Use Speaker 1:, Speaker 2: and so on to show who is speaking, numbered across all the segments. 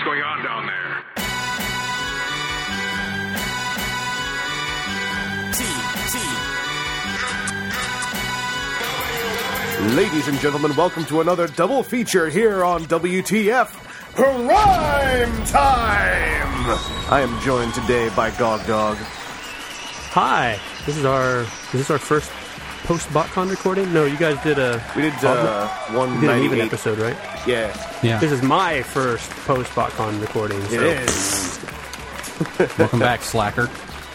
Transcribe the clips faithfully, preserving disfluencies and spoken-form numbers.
Speaker 1: going on down there?
Speaker 2: Ladies and gentlemen, welcome to another double feature here on W T F Prime Time! I am joined today by Gog Dog.
Speaker 3: Hi, this is our is this our first post-BotCon recording? No, you guys did a...
Speaker 2: We did uh, one
Speaker 3: did an even episode, right?
Speaker 2: Yeah.
Speaker 3: yeah. This is my first post-BotCon recording. So.
Speaker 2: It is.
Speaker 4: Welcome back, slacker.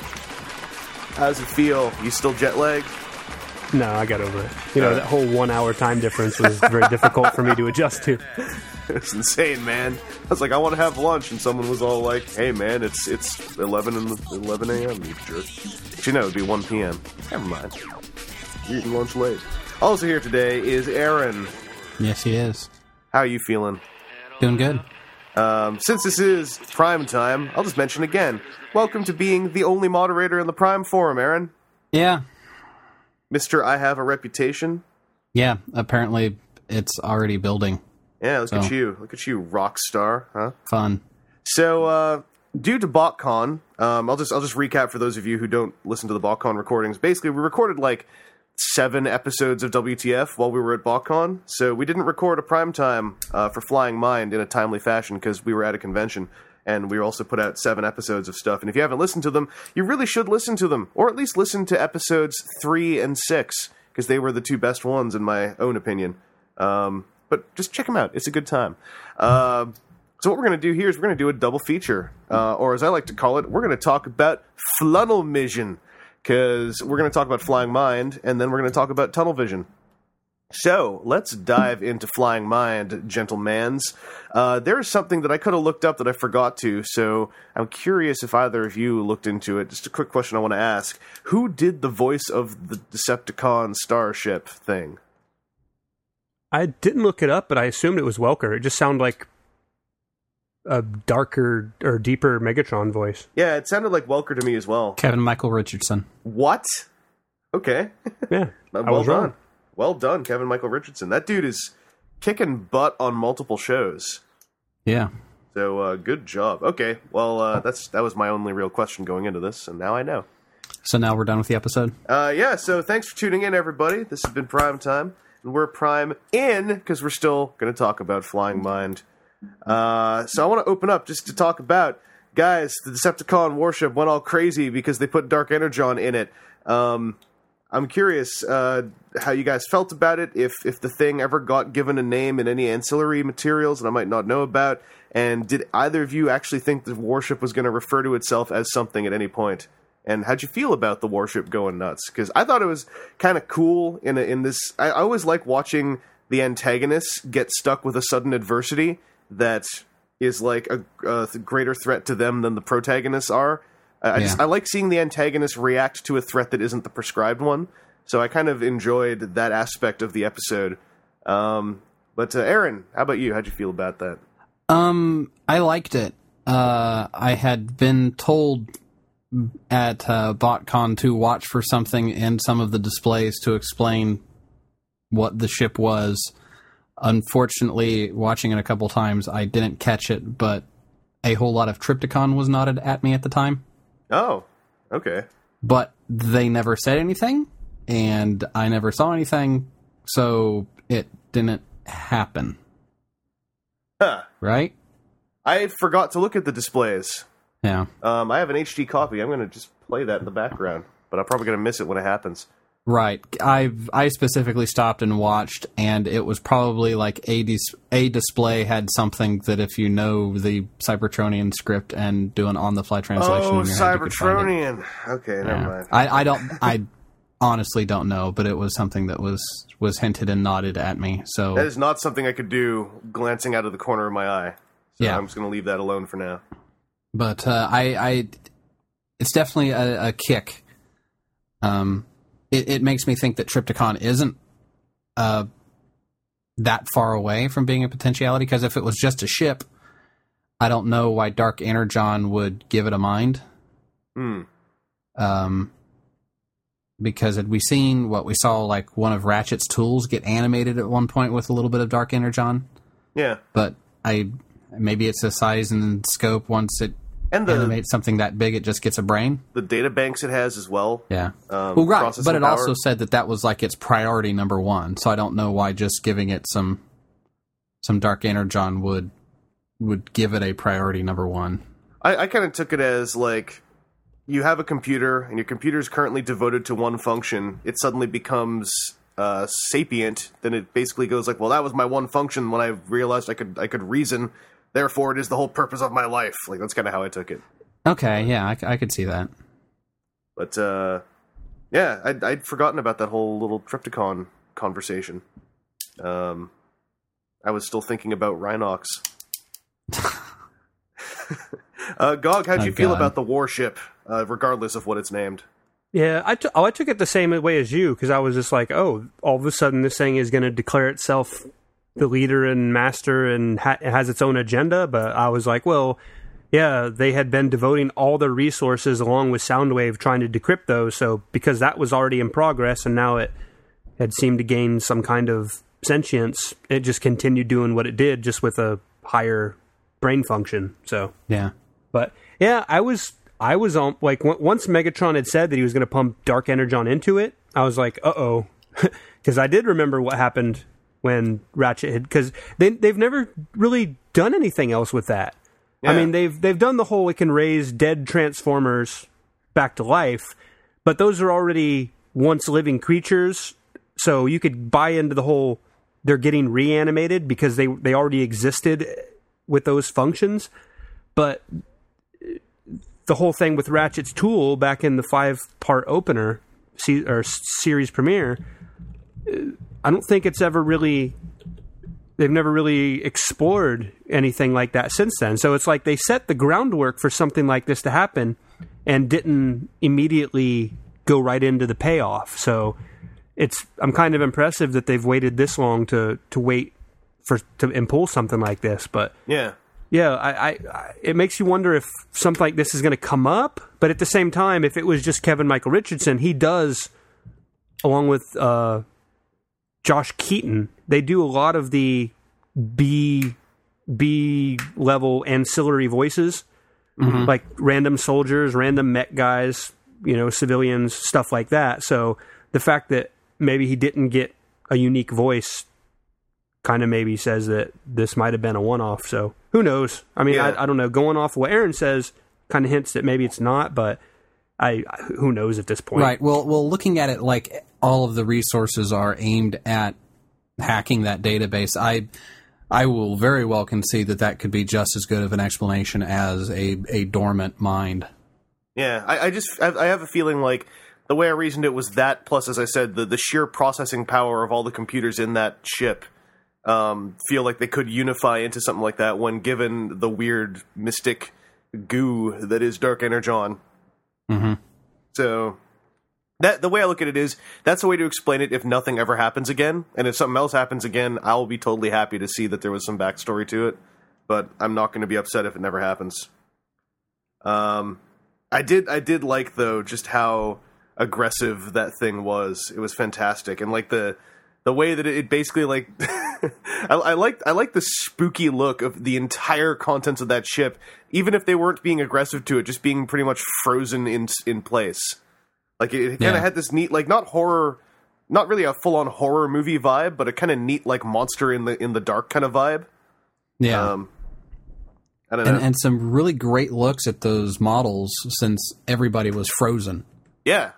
Speaker 2: How does it feel? You still jet lagged?
Speaker 3: No, I got over it. You know, that whole one-hour time difference was very difficult for me to adjust to.
Speaker 2: It's insane, man. I was like, I want to have lunch, and someone was all like, "Hey, man, it's it's eleven and eleven a.m. You jerk." Actually, no, it'd be one p.m. Never mind. You're eating lunch late. Also here today is Aaron.
Speaker 4: Yes, he is.
Speaker 2: How are you feeling?
Speaker 4: Doing good.
Speaker 2: Um, since this is Prime Time, I'll just mention again. Welcome to being the only moderator in the Prime Forum, Aaron.
Speaker 4: Yeah.
Speaker 2: Mister I have a reputation.
Speaker 4: Yeah, apparently it's already building.
Speaker 2: Yeah, look
Speaker 4: so.
Speaker 2: at you. Look at you, rock star, huh?
Speaker 4: Fun.
Speaker 2: So, uh, due to BotCon, um, I'll just I'll just recap for those of you who don't listen to the BotCon recordings. Basically, we recorded like seven episodes of W T F while we were at BotCon, so we didn't record a primetime uh, for Flying Mind in a timely fashion because we were at a convention. And we also put out seven episodes of stuff. And if you haven't listened to them, you really should listen to them. Or at least listen to episodes three and six, because they were the two best ones, in my own opinion. Um, but just check them out. It's a good time. Uh, so what we're going to do here is we're going to do a double feature. Uh, or as I like to call it, we're going to talk about Flannel Vision. Because we're going to talk about Flying Mind, and then we're going to talk about Tunnel Vision. So, let's dive into Flying Mind, gentlemans. Uh, there is something that I could have looked up that I forgot to, so I'm curious if either of you looked into it. Just a quick question I want to ask. Who did the voice of the Decepticon starship thing?
Speaker 3: I didn't look it up, but I assumed it was Welker. It just sounded like a darker or deeper Megatron voice.
Speaker 2: Yeah, it sounded like Welker to me as well.
Speaker 4: Kevin Michael Richardson.
Speaker 2: What? Okay.
Speaker 3: Yeah,
Speaker 2: well
Speaker 3: I was
Speaker 2: done.
Speaker 3: wrong.
Speaker 2: Well done, Kevin Michael Richardson. That dude is kicking butt on multiple shows.
Speaker 4: Yeah.
Speaker 2: So, uh, good job. Okay, well, uh, that's that was my only real question going into this, and now I know.
Speaker 4: So now we're done with the episode?
Speaker 2: Uh, yeah, so thanks for tuning in, everybody. This has been Prime Time, and we're Prime in, because we're still going to talk about Flying Mind. Uh, so I want to open up just to talk about, guys, the Decepticon warship went all crazy because they put Dark Energon in it. Um... I'm curious uh, how you guys felt about it, if if the thing ever got given a name in any ancillary materials that I might not know about, and did either of you actually think the warship was going to refer to itself as something at any point? And how'd you feel about the warship going nuts? Because I thought it was kind of cool in a, in this... I, I always like watching the antagonists get stuck with a sudden adversity that is like a, a greater threat to them than the protagonists are. I
Speaker 4: yeah.
Speaker 2: just I like seeing the antagonist react to a threat that isn't the prescribed one. So I kind of enjoyed that aspect of the episode. Um, but uh, Aaron, how about you? How'd you feel about that?
Speaker 4: Um, I liked it. Uh, I had been told at uh, BotCon to watch for something in some of the displays to explain what the ship was. Unfortunately, watching it a couple times, I didn't catch it, but a whole lot of Trypticon was nodded at me at the time.
Speaker 2: Oh, okay.
Speaker 4: But they never said anything, and I never saw anything, so it didn't happen.
Speaker 2: Huh.
Speaker 4: Right?
Speaker 2: I forgot to look at the displays.
Speaker 4: Yeah.
Speaker 2: Um, I have an H D copy. I'm going to just play that in the background, but I'm probably going to miss it when it happens.
Speaker 4: Right. I I specifically stopped and watched, and it was probably like a, dis- a display had something that if you know the Cybertronian script and do an on-the-fly translation
Speaker 2: Oh,
Speaker 4: in your head, you could find it.
Speaker 2: Cybertronian. Okay, never
Speaker 4: Yeah.
Speaker 2: mind.
Speaker 4: I, I don't... I honestly don't know, but it was something that was, was hinted and nodded at me, so...
Speaker 2: That is not something I could do glancing out of the corner of my eye. So
Speaker 4: Yeah.
Speaker 2: I'm just going to leave that alone for now.
Speaker 4: But uh, I, I... It's definitely a, a kick. Um... It, it makes me think that Trypticon isn't uh, that far away from being a potentiality, because if it was just a ship, I don't know why Dark Energon would give it a mind.
Speaker 2: Hmm.
Speaker 4: Um, because had we seen what we saw, like one of Ratchet's tools get animated at one point with a little bit of Dark Energon?
Speaker 2: Yeah.
Speaker 4: But I maybe it's a size and scope. Once it
Speaker 2: And the,
Speaker 4: animates something that big, it just gets a brain.
Speaker 2: the data banks it has as well.
Speaker 4: Yeah.
Speaker 2: Um,
Speaker 4: well, right.
Speaker 2: processing
Speaker 4: But it
Speaker 2: power.
Speaker 4: also said that that was like its priority number one. So I don't know why just giving it some some Dark Energon would would give it a priority number one.
Speaker 2: I, I kind of took it as like you have a computer and your computer is currently devoted to one function. It suddenly becomes uh, sapient. Then it basically goes like, well, that was my one function when I realized I could I could reason. Therefore, it is the whole purpose of my life. Like that's kind of how I took it.
Speaker 4: Okay, yeah, I, I could see that.
Speaker 2: But uh, yeah, I'd, I'd forgotten about that whole little Trypticon conversation. Um, I was still thinking about Rhinox. uh, Gog, how'd you
Speaker 4: Oh,
Speaker 2: feel
Speaker 4: God.
Speaker 2: about the warship, uh, regardless of what it's named?
Speaker 3: Yeah, I, t- oh, I took it the same way as you, because I was just like, oh, all of a sudden this thing is going to declare itself the leader and master and ha- it has its own agenda. But I was like, well, yeah, they had been devoting all their resources along with Soundwave trying to decrypt those. So because that was already in progress and now it had seemed to gain some kind of sentience, it just continued doing what it did, just with a higher brain function. So
Speaker 4: Yeah.
Speaker 3: but yeah, I was I was on like w- once Megatron had said that he was going to pump Dark Energon into it, I was like, uh oh, because I did remember what happened when Ratchet had, because they they've never really done anything else with that. I
Speaker 2: Yeah.
Speaker 3: mean, they've they've done the whole it can raise dead Transformers back to life, but those are already once living creatures, so you could buy into the whole they're getting reanimated because they they already existed with those functions. But the whole thing with Ratchet's tool back in the five-part opener se- or series premiere, I don't think it's ever really... They've never really explored anything like that since then. So it's like they set the groundwork for something like this to happen and didn't immediately go right into the payoff. So it's I'm kind of impressive that they've waited this long to, to wait for to and pull something like this. But
Speaker 2: Yeah.
Speaker 3: yeah, I, I, I it makes you wonder if something like this is going to come up. But at the same time, if it was just Kevin Michael Richardson, he does, along with uh, Josh Keaton, they do a lot of the B B level ancillary voices,
Speaker 4: Mm-hmm.
Speaker 3: like random soldiers, random mech guys, you know, civilians, stuff like that. So the fact that maybe he didn't get a unique voice kind of maybe says that this might have been a one-off. So who knows? I mean,
Speaker 2: Yeah.
Speaker 3: I, I don't know. Going off what Aaron says kind of hints that maybe it's not, but I who knows at this point.
Speaker 4: Right. Well, well, looking at it like all of the resources are aimed at hacking that database, I I will very well concede that that could be just as good of an explanation as a, a dormant mind.
Speaker 2: Yeah, I, I just I, I have a feeling like the way I reasoned it was that, plus, as I said, the, the sheer processing power of all the computers in that ship um, feel like they could unify into something like that when given the weird mystic goo that is Dark Energon.
Speaker 4: Mm-hmm.
Speaker 2: So that the way I look at it is that's the way to explain it if nothing ever happens again. And if something else happens again, I'll be totally happy to see that there was some backstory to it. But I'm not going to be upset if it never happens. Um, I did I did like though just how aggressive that thing was. It was fantastic, and like the the way that it basically like I, I like I like the spooky look of the entire contents of that ship, even if they weren't being aggressive to it, just being pretty much frozen in in place. Like it, it kind of
Speaker 4: Yeah.
Speaker 2: had this neat, like not horror, not really a full on horror movie vibe, but a kind of neat like monster in the in the dark kind of vibe.
Speaker 4: Yeah.
Speaker 2: Um, I don't know.
Speaker 4: and, and some really great looks at those models since everybody was frozen.
Speaker 2: Yeah.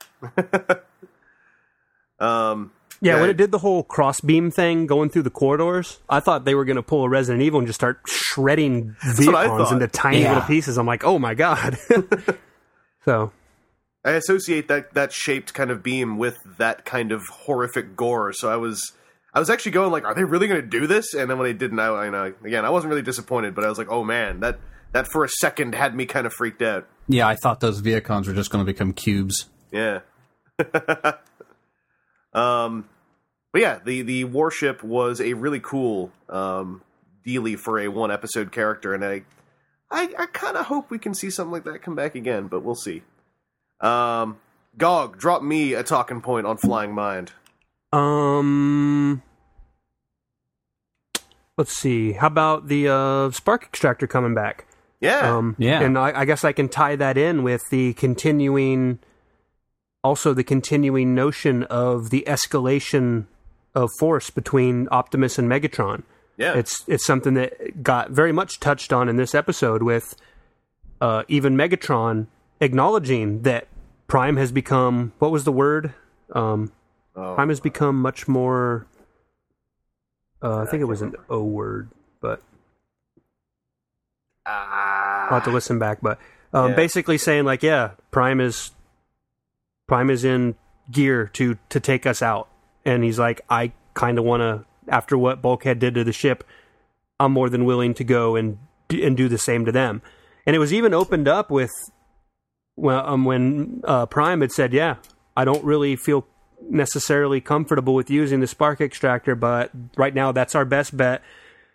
Speaker 2: um.
Speaker 3: Yeah,
Speaker 2: Yeah.
Speaker 3: when it did the whole crossbeam thing going through the corridors, I thought they were going to pull a Resident Evil and just start shredding
Speaker 2: what I
Speaker 3: Viacons
Speaker 2: thought.
Speaker 3: into tiny
Speaker 4: Yeah.
Speaker 3: little pieces. I'm like, oh my god. So,
Speaker 2: I associate that that shaped kind of beam with that kind of horrific gore. So I was I was actually going like, are they really going to do this? And then when they didn't, I, I know again I wasn't really disappointed, but I was like, oh man, that that for a second had me kind of freaked out.
Speaker 4: Yeah, I thought those Viacons were just going to become cubes.
Speaker 2: Yeah. um, but yeah, the the warship was a really cool um dealie for a one episode character, and I I, I kind of hope we can see something like that come back again, but we'll see. Um, Gog, drop me a talking point on Flying Mind.
Speaker 3: um, let's see. How about the uh, spark extractor coming back?
Speaker 2: Yeah.
Speaker 3: Um,
Speaker 4: Yeah.
Speaker 3: And I, I guess I can tie that in with the continuing, also the continuing notion of the escalation of force between Optimus and Megatron.
Speaker 2: Yeah.
Speaker 3: It's it's something that got very much touched on in this episode with uh, even Megatron acknowledging that Prime has become, what was the word? Um,
Speaker 2: oh.
Speaker 3: Prime has become much more, uh, I think it was an O word, but
Speaker 2: Ah.
Speaker 3: I'll have to listen back. But um,
Speaker 2: Yeah.
Speaker 3: basically saying like, yeah, Prime is Prime is in gear to to take us out, and he's like, I kind of want to. After what Bulkhead did to the ship, I'm more than willing to go and and do the same to them. And it was even opened up with well, um, when uh, Prime had said, "Yeah, I don't really feel necessarily comfortable with using the spark extractor, but right now that's our best bet."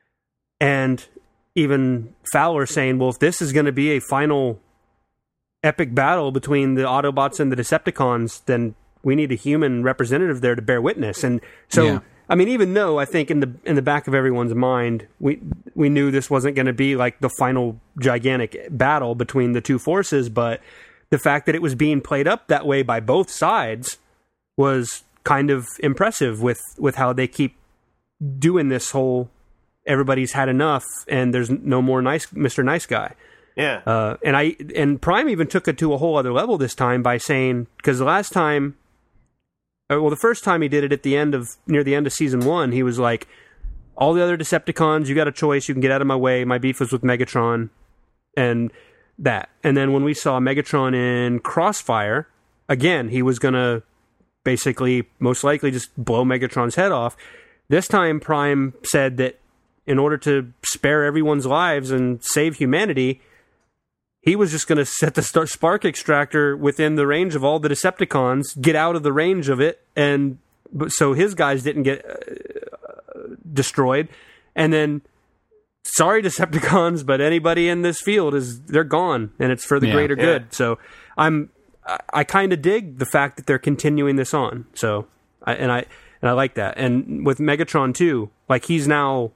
Speaker 3: And even Fowler saying, "Well, if this is going to be a final epic battle between the Autobots and the Decepticons, then we need a human representative there to bear witness." And so.
Speaker 4: Yeah.
Speaker 3: I mean, even though I think in the in the back of everyone's mind, we we knew this wasn't going to be like the final gigantic battle between the two forces, but the fact that it was being played up that way by both sides was kind of impressive with, with how they keep doing this whole everybody's had enough and there's no more nice Mister Nice Guy.
Speaker 2: Yeah.
Speaker 3: Uh, and I and Prime even took it to a whole other level this time by saying, because the last time. Well, the first time he did it at the end of near the end of season one, he was like, "All the other Decepticons, you got a choice. You can get out of my way. My beef was with Megatron, and that." And then when we saw Megatron in Crossfire, again, he was gonna basically most likely just blow Megatron's head off. This time, Prime said that in order to spare everyone's lives and save humanity, he was just going to set the spark extractor within the range of all the Decepticons, get out of the range of it, and so his guys didn't get uh, destroyed. And then, sorry Decepticons, but anybody in this field is they're gone, and it's for the
Speaker 4: Yeah.
Speaker 3: greater
Speaker 2: Yeah.
Speaker 3: good. So I'm I, I kind of dig the fact that they're continuing this on. So I, and I and I like that. And with Megatron too, like he's now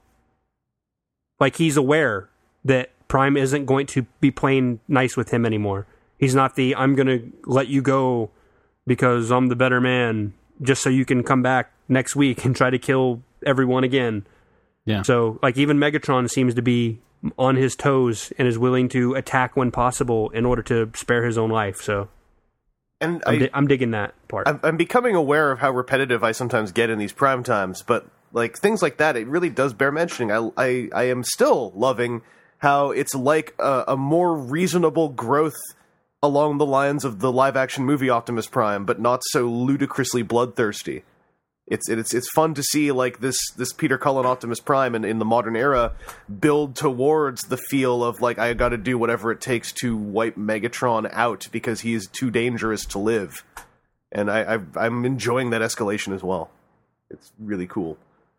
Speaker 3: like he's aware that Prime isn't going to be playing nice with him anymore. He's not the, I'm going to let you go because I'm the better man, just so you can come back next week and try to kill everyone again.
Speaker 4: Yeah.
Speaker 3: So, like, even Megatron seems to be on his toes and is willing to attack when possible in order to spare his own life. So,
Speaker 2: And
Speaker 3: I'm,
Speaker 2: I,
Speaker 3: di- I'm digging that part.
Speaker 2: I'm, I'm becoming aware of how repetitive I sometimes get in these prime times, but like things like that, it really does bear mentioning. I, I, I am still loving how it's like a, a more reasonable growth along the lines of the live-action movie Optimus Prime, but not so ludicrously bloodthirsty. It's it's it's fun to see like this this Peter Cullen Optimus Prime in, in the modern era build towards the feel of like I got to do whatever it takes to wipe Megatron out because he is too dangerous to live, and I, I I'm enjoying that escalation as well. It's really cool.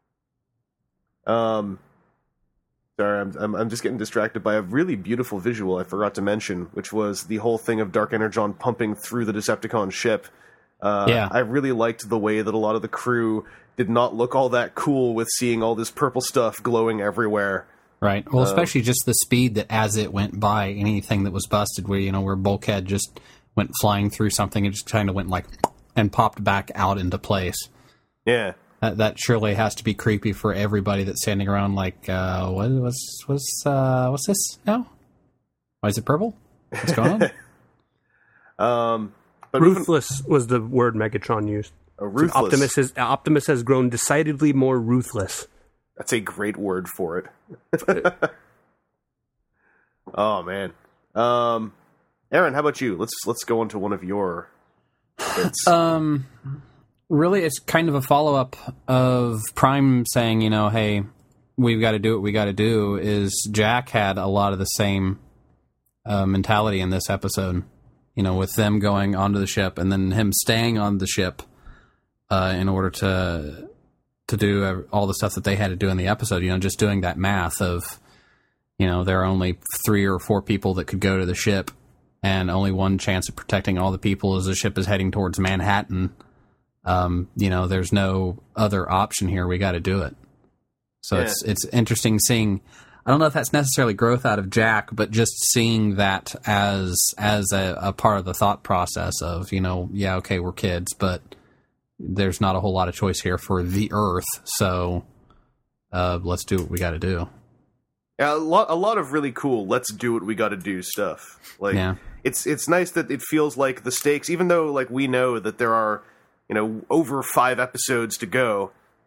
Speaker 2: Um. Sorry, I'm, I'm I'm just getting distracted by a really beautiful visual I forgot to mention, which was the whole thing of Dark Energon pumping through the Decepticon ship. Uh,
Speaker 4: Yeah.
Speaker 2: I really liked the way that a lot of the crew did not look all that cool with seeing all this purple stuff glowing everywhere.
Speaker 4: Right. Well, especially just the speed that as it went by, anything that was busted, where, you know, where Bulkhead just went flying through something and just kind of went like, and popped back out into place.
Speaker 2: Yeah.
Speaker 4: That, that surely has to be creepy for everybody that's standing around like, uh, what, what's, what's, uh, what's this now? Why is it purple? What's going on?
Speaker 2: Um, but moving-
Speaker 3: Ruthless was the word Megatron used.
Speaker 2: uh, ruthless.
Speaker 3: Optimus has, Optimus has grown decidedly more ruthless.
Speaker 2: That's a great word for it. Oh man. Um, Aaron, how about you? Let's let's go on to one of your bits.
Speaker 4: Um, really, it's kind of a follow-up of Prime saying, you know, hey, we've got to do what we got to do, is Jack had a lot of the same uh, mentality in this episode, you know, with them going onto the ship and then him staying on the ship uh, in order to to do all the stuff that they had to do in the episode, you know, just doing that math of, you know, there are only three or four people that could go to the ship and only one chance of protecting all the people as the ship is heading towards Manhattan. Um, you know, there's no other option here. We got to do it. So
Speaker 2: Yeah.
Speaker 4: it's it's interesting seeing. I don't know if that's necessarily growth out of Jack, but just seeing that as as a, a part of the thought process of, you know, yeah, okay, we're kids, but there's not a whole lot of choice here for the Earth, so uh, let's do what we got to do.
Speaker 2: Yeah, a lot, a lot of really cool. Let's do what we got to do stuff. Like,
Speaker 4: Yeah.
Speaker 2: it's it's nice that it feels like the stakes, even though like we know that there are, you know, over five episodes to go.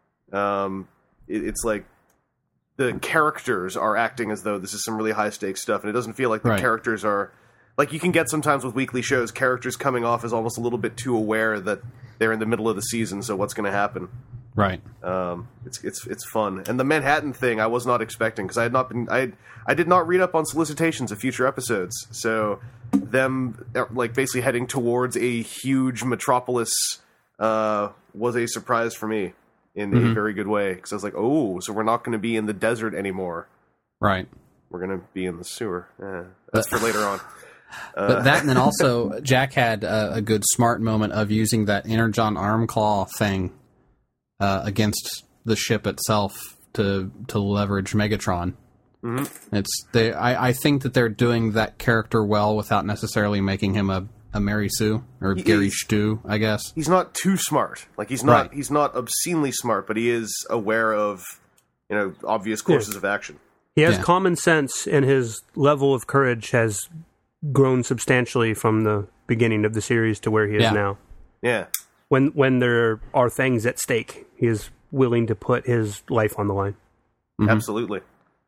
Speaker 2: Um, it, it's like the characters are acting as though this is some really high stakes stuff, and it doesn't feel like the
Speaker 4: Right.
Speaker 2: characters are like you can get sometimes with weekly shows, characters coming off as almost a little bit too aware that they're in the middle of the season, so what's going to happen?
Speaker 4: Right.
Speaker 2: Um, it's it's it's fun, and the Manhattan thing I was not expecting because I had not been I I did not read up on solicitations of future episodes, so them uh, like basically heading towards a huge metropolis uh, was a surprise for me in
Speaker 4: Mm-hmm.
Speaker 2: a very good way because I was like, oh, so we're not going to be in the desert anymore.
Speaker 4: Right.
Speaker 2: We're going to be in the sewer. Eh, that's for later on.
Speaker 4: But that, and then also Jack had a, a good smart moment of using that Energon arm claw thing uh, against the ship itself to to leverage Megatron. Mm-hmm. It's they. I, I think that they're doing that character well without necessarily making him a, a Mary Sue or
Speaker 2: He
Speaker 4: Gary
Speaker 2: is-
Speaker 4: Stu, I guess.
Speaker 2: He's not too smart. Like he's not
Speaker 4: Right.
Speaker 2: he's not obscenely smart, but he is aware of you know obvious courses of action.
Speaker 3: He has
Speaker 4: Yeah.
Speaker 3: common sense, and his level of courage has grown substantially from the beginning of the series to where he is
Speaker 4: Yeah.
Speaker 3: now.
Speaker 2: Yeah.
Speaker 3: When when there are things at stake, he is willing to put his life on the line.
Speaker 4: Mhm.
Speaker 2: Absolutely.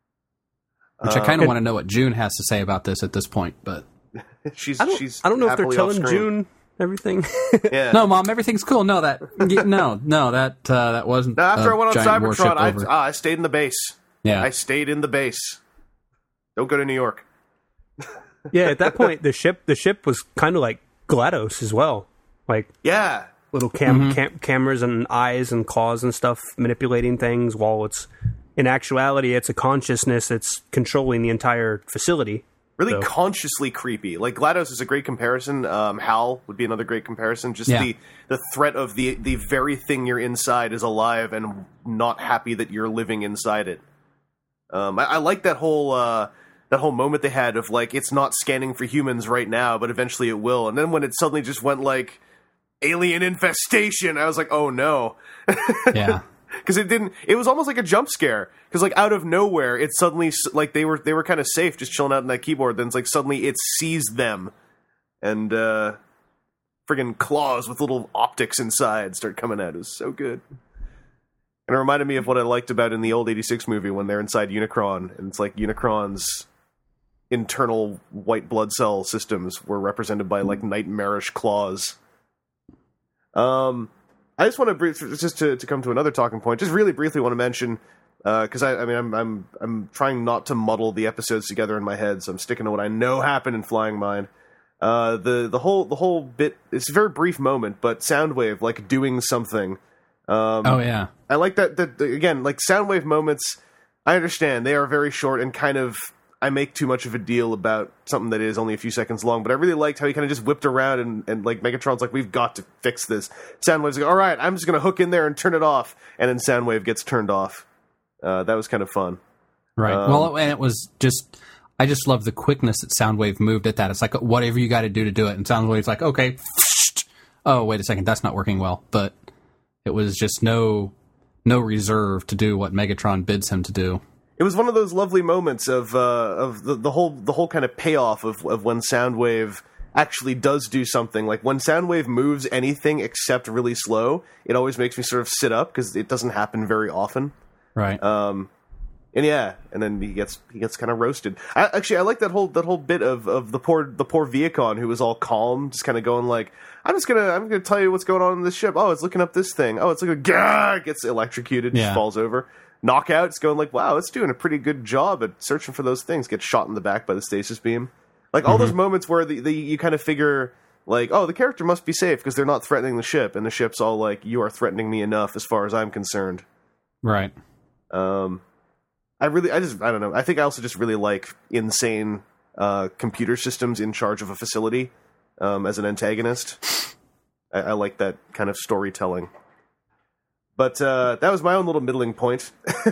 Speaker 4: Which I kind of want to know what June has to say about this at this point, but
Speaker 2: She's
Speaker 3: I don't,
Speaker 2: she's
Speaker 3: I don't know if they're
Speaker 2: happily
Speaker 3: telling
Speaker 2: off-screen.
Speaker 3: June everything.
Speaker 2: Yeah.
Speaker 4: no, Mom, everything's cool. No, that no, no, that uh, that wasn't.
Speaker 2: No, after
Speaker 4: a
Speaker 2: I went on
Speaker 4: giant warship
Speaker 2: Cybertron, I,
Speaker 4: over.
Speaker 2: ah, I stayed in the base.
Speaker 4: yeah,
Speaker 2: I stayed in the base. Don't go to New York.
Speaker 3: Yeah, at that point, the ship the ship was kind of like GLaDOS as well, like
Speaker 2: Yeah.
Speaker 3: little cam,
Speaker 4: Mm-hmm.
Speaker 3: cam cameras and eyes and claws and stuff manipulating things. While it's in actuality, it's a consciousness that's controlling the entire facility.
Speaker 2: Really
Speaker 3: So-
Speaker 2: consciously creepy. Like GLaDOS is a great comparison. Um, HAL would be another great comparison. Just
Speaker 4: Yeah.
Speaker 2: the the threat of the the very thing you're inside is alive and not happy that you're living inside it. Um, I, I like that whole uh, that whole moment they had of like it's not scanning for humans right now, but eventually it will. And then when it suddenly just went like alien infestation, I was like, oh no.
Speaker 4: yeah,
Speaker 2: Because it didn't. It was almost like a jump scare. Because like out of nowhere, it suddenly s- like they were they were kind of safe, just chilling out in that keyboard. Then it's like suddenly it sees them, and uh, friggin' claws with little optics inside start coming out. It was so good. And it reminded me of what I liked about in the old eighty-six movie when they're inside Unicron, and it's like Unicron's internal white blood cell systems were represented by like nightmarish claws. Um. I just want to brief, just to, to come to another talking point. Just really briefly want to mention because I, I mean I'm I'm I'm trying not to muddle the episodes together in my head, so I'm sticking to what I know happened in Flying Mind. Uh, the the whole the whole bit. It's a very brief moment, but Soundwave like doing something. Um,
Speaker 4: oh yeah,
Speaker 2: I like that. That again, like Soundwave moments. I understand they are very short and kind of. I make too much of a deal about something that is only a few seconds long, but I really liked how he kind of just whipped around and, and like Megatron's like, we've got to fix this. Soundwave's like, all right, I'm just going to hook in there and turn it off. And then Soundwave gets turned off. Uh, that was kind of fun.
Speaker 4: right.
Speaker 2: Um,
Speaker 4: well, and it was just. I just love the quickness that Soundwave moved at that. It's like whatever you got to do to do it, and Soundwave's like, okay, oh wait a second, that's not working well. But it was just no no reserve to do what Megatron bids him to do.
Speaker 2: It was one of those lovely moments of uh, of the, the whole the whole kind of payoff of, of when Soundwave actually does do something. Like when Soundwave moves anything except really slow, it always makes me sort of sit up because it doesn't happen very often.
Speaker 4: Right.
Speaker 2: Um, and yeah, and then he gets he gets kind of roasted. I, actually, I like that whole that whole bit of, of the poor the poor Viacon who was all calm, just kind of going like, I'm just gonna I'm gonna tell you what's going on in this ship. Oh, it's looking up this thing. Oh, it's looking gah, gets electrocuted,
Speaker 4: Yeah.
Speaker 2: just falls over. Knockout, it's going like, wow, it's doing a pretty good job at searching for those things. Gets shot in the back by the stasis beam. Like all those moments where the, the you kind of figure like, oh, the character must be safe because they're not threatening the ship, and the ship's all like, you are threatening me enough as far as I'm concerned.
Speaker 4: right.
Speaker 2: Um, I really, I just, I don't know. I think I also just really like insane uh, computer systems in charge of a facility um, as an antagonist. I, I like that kind of storytelling. But uh, that was my own little middling point.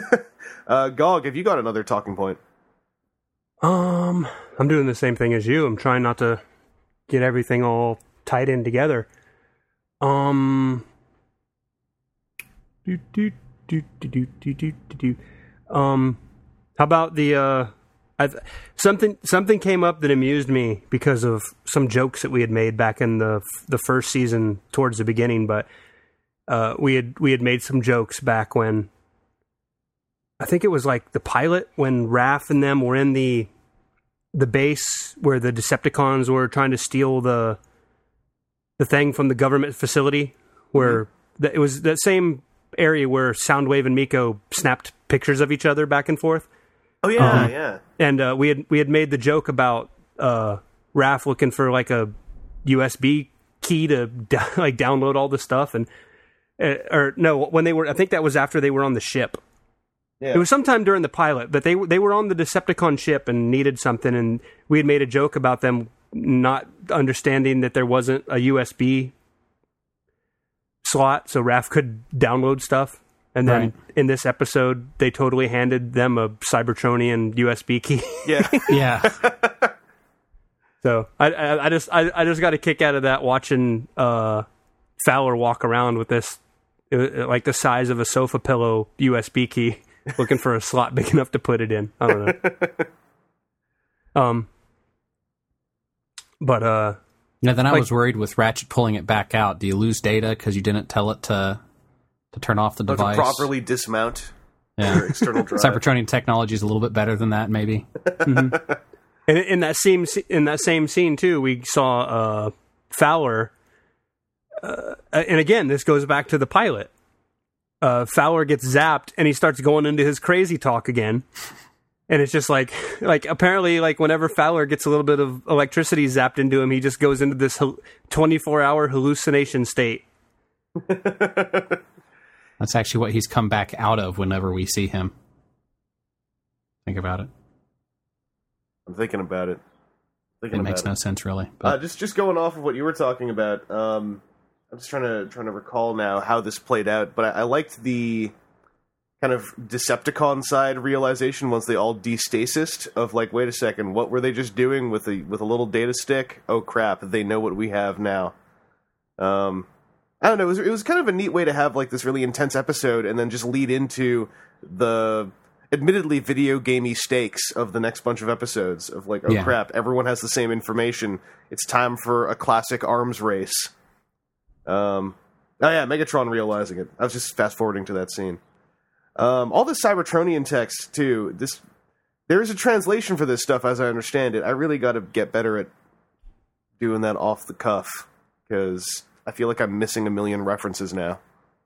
Speaker 2: uh, Gog, have you got another talking point?
Speaker 3: Um, I'm doing the same thing as you. I'm trying not to get everything all tied in together. Um, do do do do do do do do. Um, how about the uh, I something something came up that amused me because of some jokes that we had made back in the the first season towards the beginning, but uh, we had we had made some jokes back when I think it was like the pilot when Raph and them were in the the base where the Decepticons were trying to steal the the thing from the government facility, where mm-hmm. the, it was that same area where Soundwave and Miko snapped pictures of each other back and forth.
Speaker 2: Oh yeah,
Speaker 3: um,
Speaker 2: yeah.
Speaker 3: And uh, we had we had made the joke about uh, Raph looking for like a U S B key to like download all the stuff, and uh, or no, when they were, I think that was after they were on the ship.
Speaker 2: Yeah.
Speaker 3: It was sometime during the pilot, but they they were on the Decepticon ship and needed something, and we had made a joke about them not understanding that there wasn't a U S B slot, so Raph could download stuff. And then
Speaker 4: right.
Speaker 3: in this episode, they totally handed them a Cybertronian U S B key.
Speaker 2: Yeah,
Speaker 4: yeah.
Speaker 3: So I, I, I just I, I just got a kick out of that watching uh, Fowler walk around with this uh, like the size of a sofa pillow U S B key, looking for a slot big enough to put it in. I don't know. um, but uh,
Speaker 4: yeah. Then I
Speaker 3: like,
Speaker 4: was worried with Ratchet pulling it back out. Do you lose data because you didn't tell it to to turn off the
Speaker 2: oh,
Speaker 4: device?
Speaker 2: To properly dismount
Speaker 4: yeah.
Speaker 2: your external drive.
Speaker 4: Cybertronian technology is a little bit better than that, maybe.
Speaker 3: mm-hmm. And in that same in that same scene too, we saw uh, Fowler, uh, and again, this goes back to the pilot. Uh, Fowler gets zapped, and he starts going into his crazy talk again. And it's just like, like apparently, like whenever Fowler gets a little bit of electricity zapped into him, he just goes into this twenty-four hour hallucination state.
Speaker 4: That's actually what he's come back out of whenever we see him. Think about it.
Speaker 2: I'm thinking about it. Thinking
Speaker 4: it
Speaker 2: about
Speaker 4: makes
Speaker 2: it.
Speaker 4: no sense, really. But.
Speaker 2: Uh, just just going off of what you were talking about, um, I'm just trying to trying to recall now how this played out. But I, I liked the kind of Decepticon side realization once they all destasised of like, wait a second, what were they just doing with a with a little data stick? Oh crap, they know what we have now. Um, I don't know. It was it was kind of a neat way to have like this really intense episode and then just lead into the admittedly video gamey stakes of the next bunch of episodes of like, oh
Speaker 4: yeah.
Speaker 2: crap, everyone has the same information. It's time for a classic arms race. Um, oh yeah, Megatron realizing it. I was just fast forwarding to that scene. Um, all this Cybertronian text too. This there is a translation for this stuff, as I understand it. I really got to get better at doing that off the cuff because I feel like I'm missing a million references now.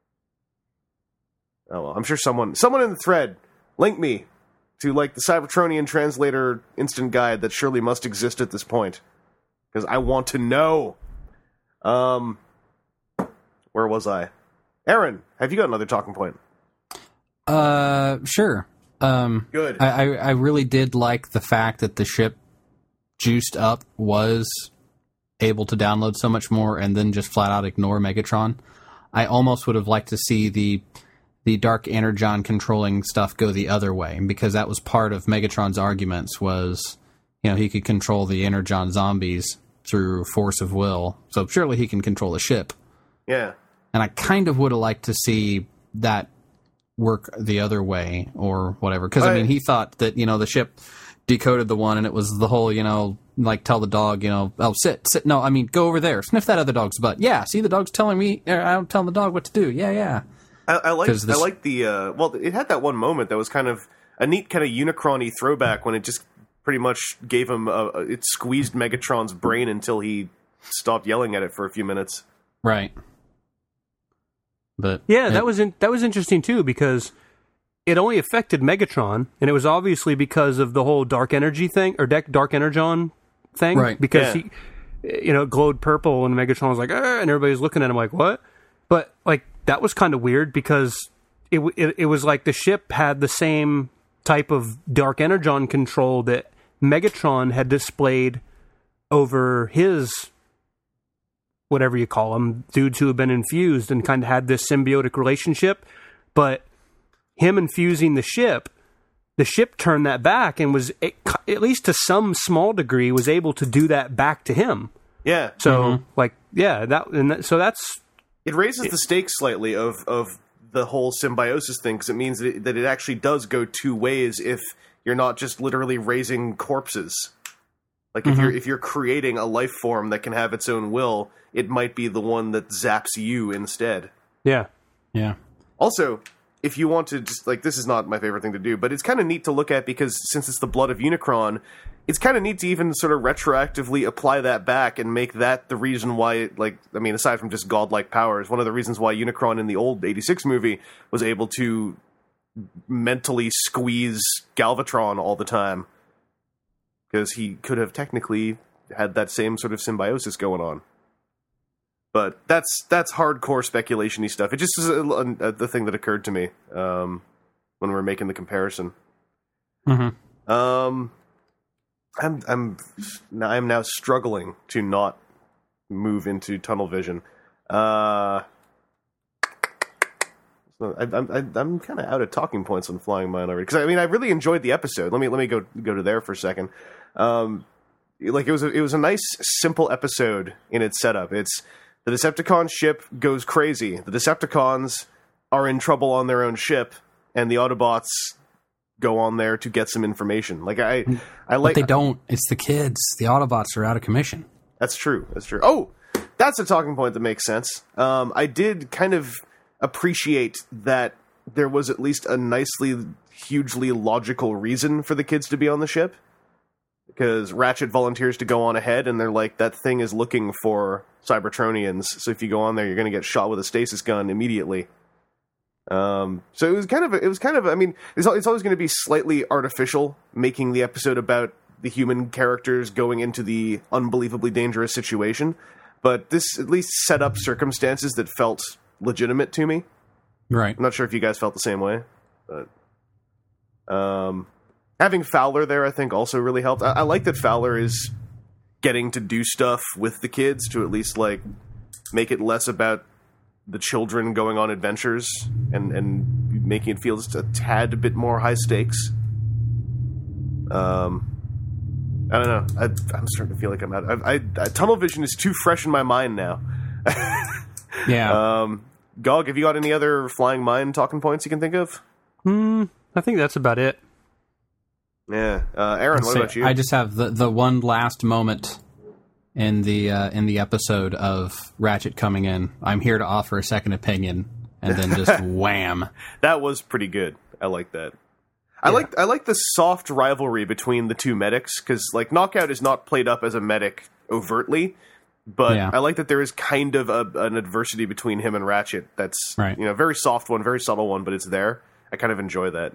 Speaker 2: Oh well, I'm sure someone someone in the thread. Link me to, like, the Cybertronian translator instant guide that surely must exist at this point. Because I want to know. Um, where was I? Aaron, have you got another talking point?
Speaker 4: Uh, sure. Um,
Speaker 2: Good.
Speaker 4: I, I, I really did like the fact that the ship juiced up was able to download so much more and then just flat out ignore Megatron. I almost would have liked to see the... the Dark Energon controlling stuff go the other way, because that was part of Megatron's arguments was, you know, he could control the Energon zombies through force of will, so surely he can control the ship.
Speaker 2: Yeah.
Speaker 4: And I kind of would have liked to see that work the other way, or whatever, because, I mean, he thought that, you know, the ship decoded the one, and it was the whole, you know, like, tell the dog, you know, oh, sit, sit, no, I mean, go over there, sniff that other dog's butt. Yeah, see, the dog's telling me, I'm telling the dog what to do. Yeah, yeah.
Speaker 2: I, I like I like the uh, well. It had that one moment that was kind of a neat kind of Unicron-y throwback when it just pretty much gave him a, it squeezed Megatron's brain until he stopped yelling at it for a few minutes.
Speaker 4: Right. But
Speaker 3: yeah,
Speaker 4: it,
Speaker 3: that was in, that was interesting too, because it only affected Megatron, and it was obviously because of the whole dark energy thing or Dark Energon thing,
Speaker 4: right?
Speaker 3: Because
Speaker 2: yeah.
Speaker 3: he, you know, it glowed purple, and Megatron was like, ah, and everybody's looking at him like, what? But like. That was kind of weird because it, it it was like the ship had the same type of Dark Energon control that Megatron had displayed over his, whatever you call them, dudes who have been infused and kind of had this symbiotic relationship. But him infusing the ship, the ship turned that back and was, at least to some small degree, was able to do that back to him.
Speaker 2: Yeah.
Speaker 3: So,
Speaker 2: mm-hmm.
Speaker 3: like, yeah, that, and that, so that's...
Speaker 2: It raises it, the stakes slightly of, of the whole symbiosis thing, because it means that it, that it actually does go two ways if you're not just literally raising corpses. Like, if mm-hmm. you're if you're creating a life form that can have its own will, it might be the one that zaps you instead.
Speaker 3: Yeah.
Speaker 4: Yeah.
Speaker 2: Also, if you want to just, like, this is not my favorite thing to do, but it's kind of neat to look at because since it's the blood of Unicron, it's kind of neat to even sort of retroactively apply that back and make that the reason why, it, like, I mean, aside from just godlike powers, one of the reasons why Unicron in the old eighty-six movie was able to mentally squeeze Galvatron all the time. Because he could have technically had that same sort of symbiosis going on. But that's that's hardcore speculation-y stuff. It just is a, a, a, the thing that occurred to me um, when we were making the comparison.
Speaker 4: Mm-hmm.
Speaker 2: Um, I'm I'm I'm now struggling to not move into tunnel vision. Uh, so I, I'm I'm kind of out of talking points on Flying Mind already, because I mean I really enjoyed the episode. Let me let me go go to there for a second. Um, like it was a, it was a nice simple episode in its setup. It's the Decepticon ship goes crazy. The Decepticons are in trouble on their own ship, and the Autobots go on there to get some information. Like I, I like.
Speaker 4: But they don't. It's the kids. The Autobots are out of commission.
Speaker 2: That's true. That's true. Oh, that's a talking point that makes sense. Um, I did kind of appreciate that there was at least a nicely, hugely logical reason for the kids to be on the ship. Because Ratchet volunteers to go on ahead, and they're like, that thing is looking for Cybertronians, so if you go on there, you're going to get shot with a stasis gun immediately. Um, so it was kind of, it was kind of, I mean, it's, it's always going to be slightly artificial, making the episode about the human characters going into the unbelievably dangerous situation, but this at least set up circumstances that felt legitimate to me.
Speaker 4: Right.
Speaker 2: I'm not sure if you guys felt the same way, but... Um... Having Fowler there, I think, also really helped. I, I like that Fowler is getting to do stuff with the kids to at least, like, make it less about the children going on adventures and, and making it feel just a tad bit more high stakes. Um, I don't know. I, I'm starting to feel like I'm out. I, I, I, Tunnel Vision is too fresh in my mind now.
Speaker 4: Yeah.
Speaker 2: Um, Gog, have you got any other Flying Mind talking points you can think of?
Speaker 3: Hmm, I think that's about it.
Speaker 2: Yeah, uh, Aaron, what
Speaker 4: say,
Speaker 2: about you?
Speaker 4: I just have the, the one last moment in the uh, in the episode of Ratchet coming in. I'm here to offer a second opinion, and then just wham.
Speaker 2: That was pretty good. I like that. I yeah. like I like the soft rivalry between the two medics, because like Knockout is not played up as a medic overtly, but yeah. I like that there is kind of a, an adversity between him and Ratchet. That's
Speaker 4: right.
Speaker 2: You know, very soft one, very subtle one, but it's there. I kind of enjoy that.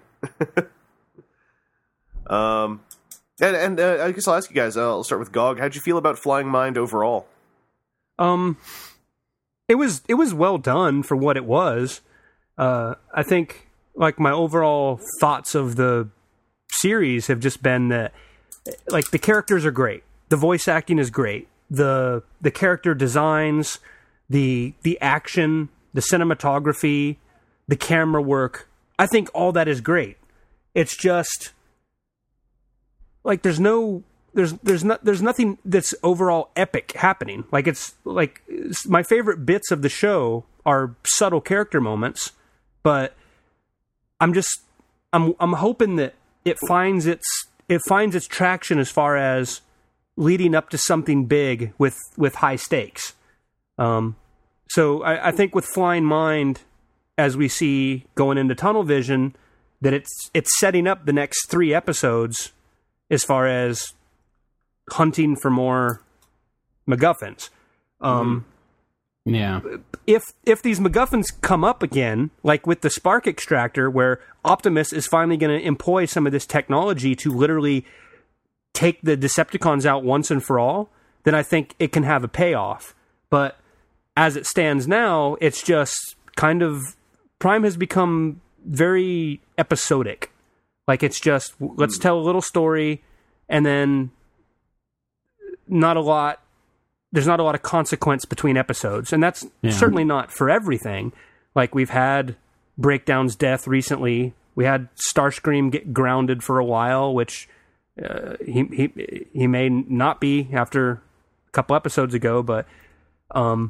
Speaker 2: Um, and, and uh, I guess I'll ask you guys, uh, I'll start with Gog. How'd you feel about Flying Mind overall?
Speaker 3: Um, it was, it was well done for what it was. Uh, I think, like, my overall thoughts of the series have just been that, like, the characters are great. The voice acting is great. The, the character designs, the, the action, the cinematography, the camera work. I think all that is great. It's just... Like there's no there's there's not there's nothing that's overall epic happening. Like it's like it's, my favorite bits of the show are subtle character moments, but I'm just I'm I'm hoping that it finds its it finds its traction as far as leading up to something big with with high stakes. Um, so I, I think with Flying Mind, as we see going into Tunnel Vision, that it's it's setting up the next three episodes. As far as hunting for more MacGuffins. Um,
Speaker 4: yeah.
Speaker 3: If if these MacGuffins come up again, like with the Spark Extractor, where Optimus is finally going to employ some of this technology to literally take the Decepticons out once and for all, then I think it can have a payoff. But as it stands now, it's just kind of... Prime has become very episodic. Like, it's just, let's tell a little story, and then not a lot, there's not a lot of consequence between episodes. And that's yeah. certainly not for everything. Like, we've had Breakdown's death recently. We had Starscream get grounded for a while, which uh, he he he may not be after a couple episodes ago, but um,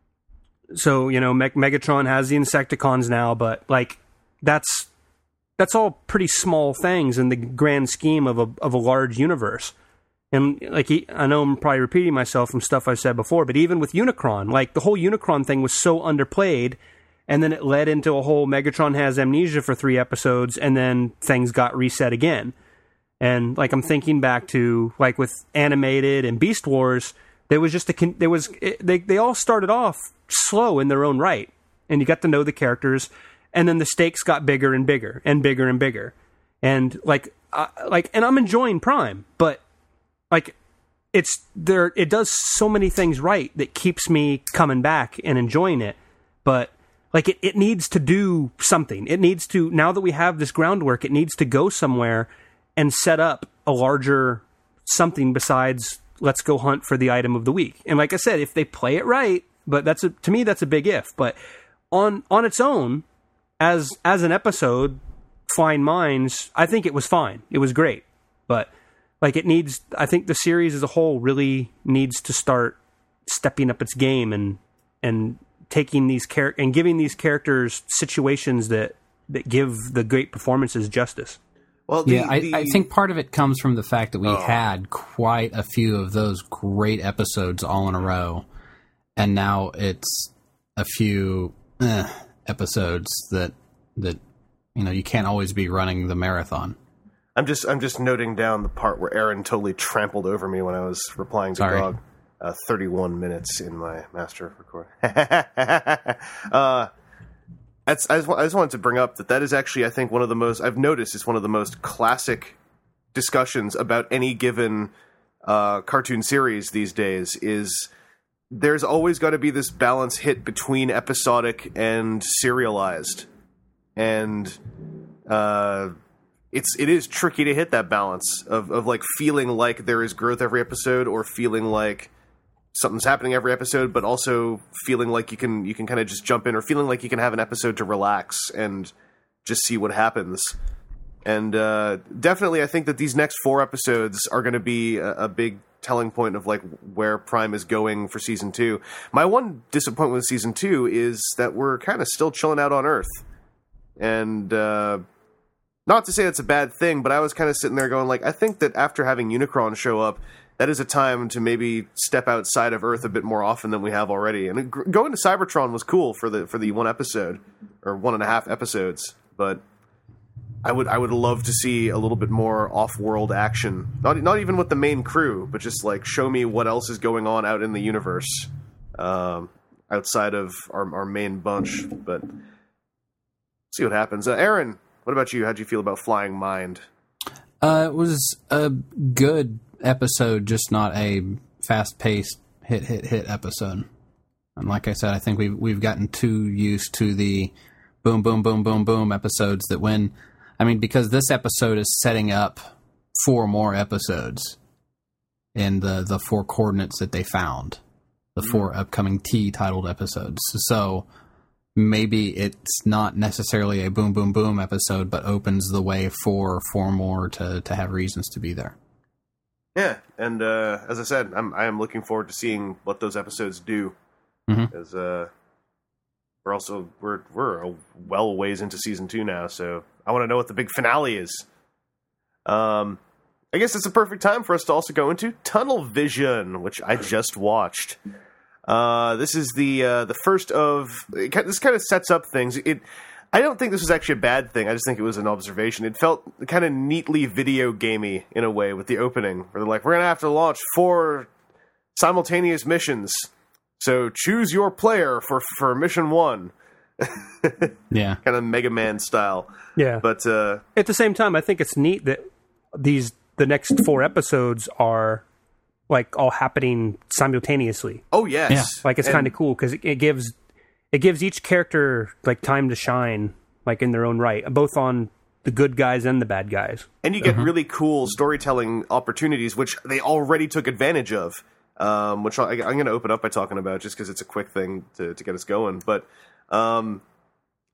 Speaker 3: so you know, Meg- Megatron has the Insecticons now, but like that's that's all pretty small things in the grand scheme of a of a large universe. And like he, I know I'm probably repeating myself from stuff I said before, but even with Unicron, like the whole Unicron thing was so underplayed, and then it led into a whole Megatron has amnesia for three episodes, and then things got reset again. And like I'm thinking back to like with Animated and Beast Wars, there was just a there was it, they they all started off slow in their own right, and you got to know the characters, and then the stakes got bigger and bigger and bigger and bigger, and like uh, like and I'm enjoying Prime, but like it's there it does so many things right that keeps me coming back and enjoying it, but like it, it needs to do something. It needs to, now that we have this groundwork, it needs to go somewhere and set up a larger something besides let's go hunt for the item of the week. And like I said, if they play it right, but that's a, to me that's a big if, but on on its own as as an episode, Flying Minds, I think it was fine. It was great. But like it needs, I think the series as a whole really needs to start stepping up its game and and taking these char- and giving these characters situations that, that give the great performances justice.
Speaker 2: Well, the,
Speaker 4: yeah, I,
Speaker 2: the...
Speaker 4: I think part of it comes from the fact that we
Speaker 2: oh.
Speaker 4: had quite a few of those great episodes all in a row, and now it's a few eh, episodes that that you know you can't always be running the marathon.
Speaker 2: I'm just I'm just noting down the part where Aaron totally trampled over me when I was replying to
Speaker 4: Sorry.
Speaker 2: Grog. Uh, thirty-one minutes in my master record. uh, that's, I, just, I just wanted to bring up that that is actually, I think, one of the most, I've noticed it's one of the most classic discussions about any given uh, cartoon series these days is there's always got to be this balance hit between episodic and serialized. And uh, it's it is tricky to hit that balance of, of like feeling like there is growth every episode or feeling like something's happening every episode, but also feeling like you can you can kind of just jump in, or feeling like you can have an episode to relax and just see what happens. And uh, definitely, I think that these next four episodes are going to be a, a big telling point of like where Prime is going for season two. My one disappointment with season two is that we're kind of still chilling out on Earth, and uh, not to say that's a bad thing, but I was kind of sitting there going like, I think that after having Unicron show up, that is a time to maybe step outside of Earth a bit more often than we have already. And going to Cybertron was cool for the for the one episode or one and a half episodes, but I would I would love to see a little bit more off-world action. Not not even with the main crew, but just like show me what else is going on out in the universe um, outside of our our main bunch. But see what happens. Uh, Aaron, what about you? How'd you feel about Flying Mind?
Speaker 4: Uh, it was a good episode, just not a fast-paced hit, hit, hit episode. And like I said, I think we've we've gotten too used to the boom, boom, boom, boom, boom episodes that when, I mean, because this episode is setting up four more episodes in the the four coordinates that they found, the four mm. upcoming T-titled episodes. So maybe it's not necessarily a boom, boom, boom episode, but opens the way for four more to, to have reasons to be there.
Speaker 2: Yeah, and uh, as I said, I'm I am looking forward to seeing what those episodes do.
Speaker 4: Mm-hmm.
Speaker 2: As uh, we're also we're we're a well ways into season two now, so I want to know what the big finale is. Um, I guess it's a perfect time for us to also go into Tunnel Vision, which I just watched. Uh, this is the uh, the first of it, this kind of sets up things. It. I don't think this was actually a bad thing. I just think it was an observation. It felt kind of neatly video gamey in a way with the opening, where they're like, "We're gonna have to launch four simultaneous missions, so choose your player for for mission one."
Speaker 4: Yeah,
Speaker 2: kind of Mega Man style.
Speaker 3: Yeah,
Speaker 2: but uh,
Speaker 3: at the same time, I think it's neat that these the next four episodes are like all happening simultaneously.
Speaker 2: Oh yes,
Speaker 4: yeah.
Speaker 3: Like it's kind of cool because it, it gives. It gives each character like time to shine, like in their own right, both on the good guys and the bad guys.
Speaker 2: And you get uh-huh. really cool storytelling opportunities, which they already took advantage of. Um, which I, I'm going to open up by talking about, just because it's a quick thing to, to get us going. But um,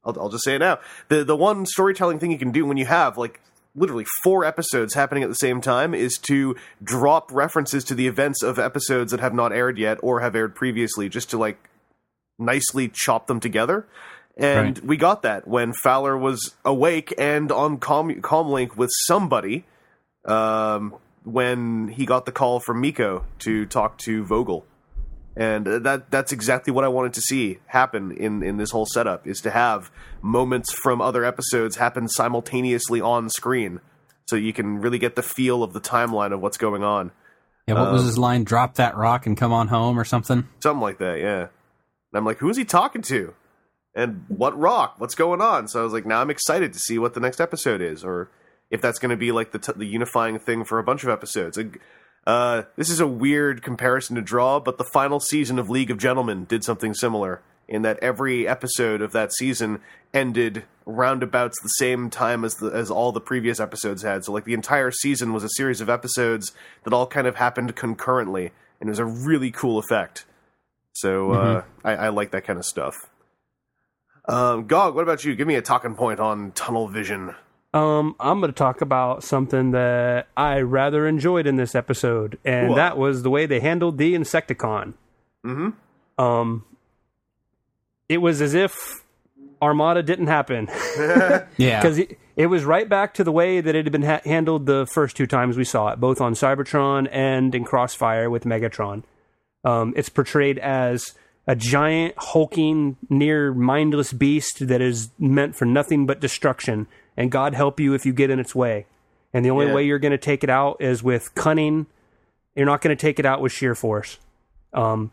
Speaker 2: I'll, I'll just say it now. The the one storytelling thing you can do when you have like literally four episodes happening at the same time is to drop references to the events of episodes that have not aired yet or have aired previously, just to like nicely chop them together. And right. we got that when Fowler was awake and on com- comlink with somebody um, when he got the call from Miko to talk to Vogel. And that that's exactly what I wanted to see happen in, in this whole setup, is to have moments from other episodes happen simultaneously on screen, so you can really get the feel of the timeline of what's going on.
Speaker 4: Yeah, what um, was his line? Drop that rock and come on home or something?
Speaker 2: Something like that, yeah. And I'm like, who is he talking to? And what rock? What's going on? So I was like, now I'm excited to see what the next episode is, or if that's going to be like the t- the unifying thing for a bunch of episodes. It, Uh, this is a weird comparison to draw, but the final season of League of Gentlemen did something similar, in that every episode of that season ended roundabouts the same time as the, as all the previous episodes had. So like the entire season was a series of episodes that all kind of happened concurrently, and it was a really cool effect. So uh, mm-hmm. I, I like that kind of stuff. Um, Gog, what about you? Give me a talking point on tunnel vision.
Speaker 3: Um, I'm going to talk about something that I rather enjoyed in this episode, and
Speaker 2: Whoa.
Speaker 3: that was the way they handled the Insecticon.
Speaker 2: Mm-hmm.
Speaker 3: Um, it was as if Armada didn't happen.
Speaker 4: Yeah.
Speaker 3: Because it, it was right back to the way that it had been ha- handled the first two times we saw it, both on Cybertron and in Crossfire with Megatron. Um, it's portrayed as a giant, hulking, near mindless beast that is meant for nothing but destruction. And God help you if you get in its way. And the only yeah. way you're going to take it out is with cunning. You're not going to take it out with sheer force. Um,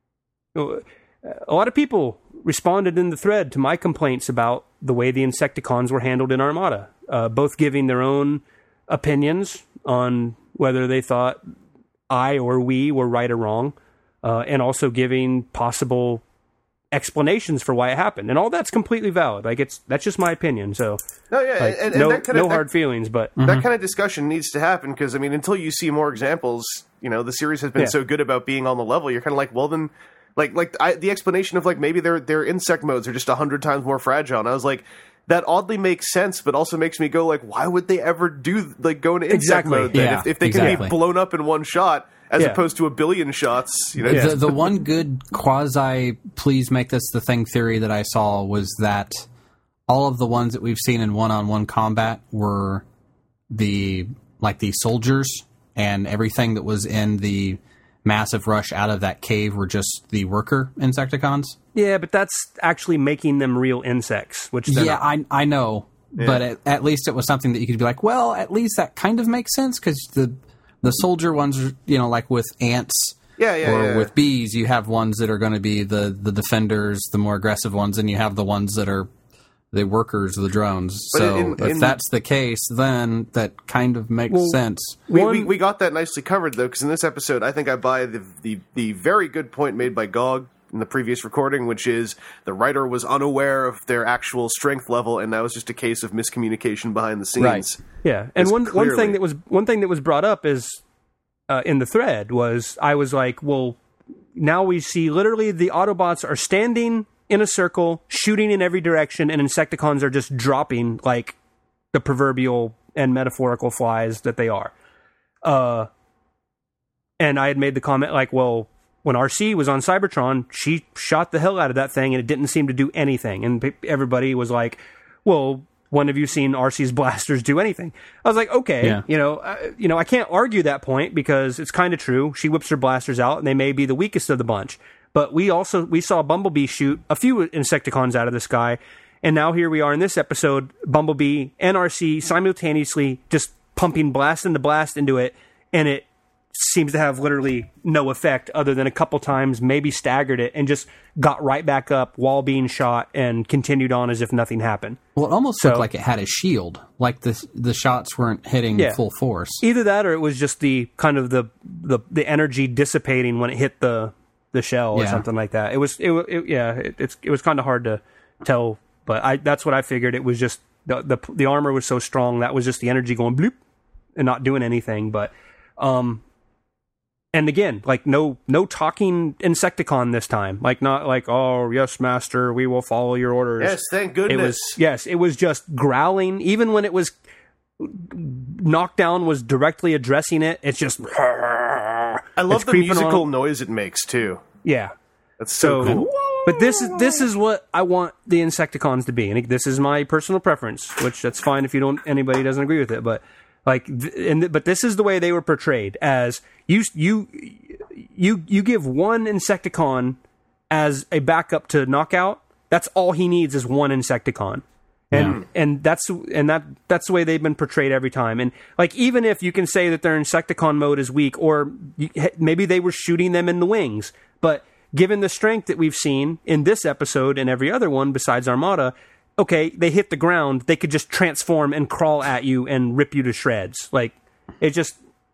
Speaker 3: a lot of people responded in the thread to my complaints about the way the Insecticons were handled in Armada, uh, both giving their own opinions on whether they thought I or we were right or wrong, uh, and also giving possible explanations for why it happened, and all that's completely valid. Like it's that's just my opinion. So
Speaker 2: no, yeah,
Speaker 3: like,
Speaker 2: and, and
Speaker 3: no,
Speaker 2: that kind
Speaker 3: no
Speaker 2: of,
Speaker 3: hard
Speaker 2: that,
Speaker 3: feelings. But
Speaker 2: that
Speaker 3: mm-hmm.
Speaker 2: kind of discussion needs to happen, because I mean, until you see more examples, you know, the series has been
Speaker 3: yeah.
Speaker 2: so good about being on the level. You're kind of like, well, then, like, like I, the explanation of like maybe their their insect modes are just a hundred times more fragile. And I was like, that oddly makes sense, but also makes me go like, why would they ever do like go into insect
Speaker 3: exactly.
Speaker 2: mode then?
Speaker 4: Yeah,
Speaker 2: if, if they
Speaker 4: exactly.
Speaker 2: can be blown up in one shot, as
Speaker 3: yeah.
Speaker 2: opposed to a billion shots, you know.
Speaker 4: The, the one good quasi please make this the thing theory that I saw was that all of the ones that we've seen in one-on-one combat were the like the soldiers, and everything that was in the massive rush out of that cave were just the worker Insecticons.
Speaker 3: Yeah, but that's actually making them real insects, which
Speaker 4: yeah,
Speaker 3: not.
Speaker 4: I I know, yeah. but at, at least it was something that you could be like, well, at least that kind of makes sense, because the The soldier ones, you know, like with ants
Speaker 2: yeah, yeah,
Speaker 4: or
Speaker 2: yeah.
Speaker 4: with bees, you have ones that are going to be the, the defenders, the more aggressive ones, and you have the ones that are the workers, the drones.
Speaker 2: But
Speaker 4: so
Speaker 2: in, in,
Speaker 4: if that's the case, then that kind of makes
Speaker 3: well,
Speaker 4: sense.
Speaker 2: We,
Speaker 3: One,
Speaker 2: we we got that nicely covered, though, because in this episode, I think I buy the, the, the very good point made by Gog in the previous recording, which is the writer was unaware of their actual strength level, and that was just a case of miscommunication behind the scenes.
Speaker 3: Right. Yeah, and one
Speaker 2: clearly.
Speaker 3: one thing that was one thing that was brought up is uh, in the thread was I was like, well, now we see literally the Autobots are standing in a circle, shooting in every direction, and Insecticons are just dropping like the proverbial and metaphorical flies that they are. Uh, and I had made the comment like, well, when R C was on Cybertron, she shot the hell out of that thing, and it didn't seem to do anything. And everybody was like, well, when have you seen R C's blasters do anything? I was like, okay,
Speaker 4: yeah.
Speaker 3: you know, uh, you know, I can't argue that point because it's kind of true. She whips her blasters out, and they may be the weakest of the bunch. But we also we saw Bumblebee shoot a few Insecticons out of the sky, and now here we are in this episode, Bumblebee and R C simultaneously just pumping blast into blast into it, and it seems to have literally no effect other than a couple times, maybe staggered it, and just got right back up while being shot and continued on as if nothing happened.
Speaker 4: Well, it almost
Speaker 3: so,
Speaker 4: looked like it had a shield, like the the shots weren't hitting
Speaker 3: yeah.
Speaker 4: full force.
Speaker 3: Either that, or it was just the kind of the the, the energy dissipating when it hit the the shell or
Speaker 4: yeah.
Speaker 3: something like that. It was it, it yeah it, it's it was kind of hard to tell, but I that's what I figured. It was just the the the armor was so strong that was just the energy going bloop and not doing anything. But um. and again, like no no talking Insecticon this time. Like not like, oh yes, master, we will follow your orders.
Speaker 2: Yes, thank goodness.
Speaker 3: It was yes, it was just growling. Even when it was Knockdown was directly addressing it, it's just.
Speaker 2: I love the musical along. noise it makes too.
Speaker 3: Yeah,
Speaker 2: that's so, so cool.
Speaker 3: But this is this is what I want the Insecticons to be, and this is my personal preference. Which that's fine if you don't anybody doesn't agree with it, but. Like, and but this is the way they were portrayed as you you you you give one Insecticon as a backup to Knockout. That's all he needs is one Insecticon, and yeah. and that's and that that's the way they've been portrayed every time. And like, even if you can say that their Insecticon mode is weak, or you, maybe they were shooting them in the wings, but given the strength that we've seen in this episode and every other one besides Armada. Okay, they hit the ground, they could just transform and crawl at you and rip you to shreds. Like, it just,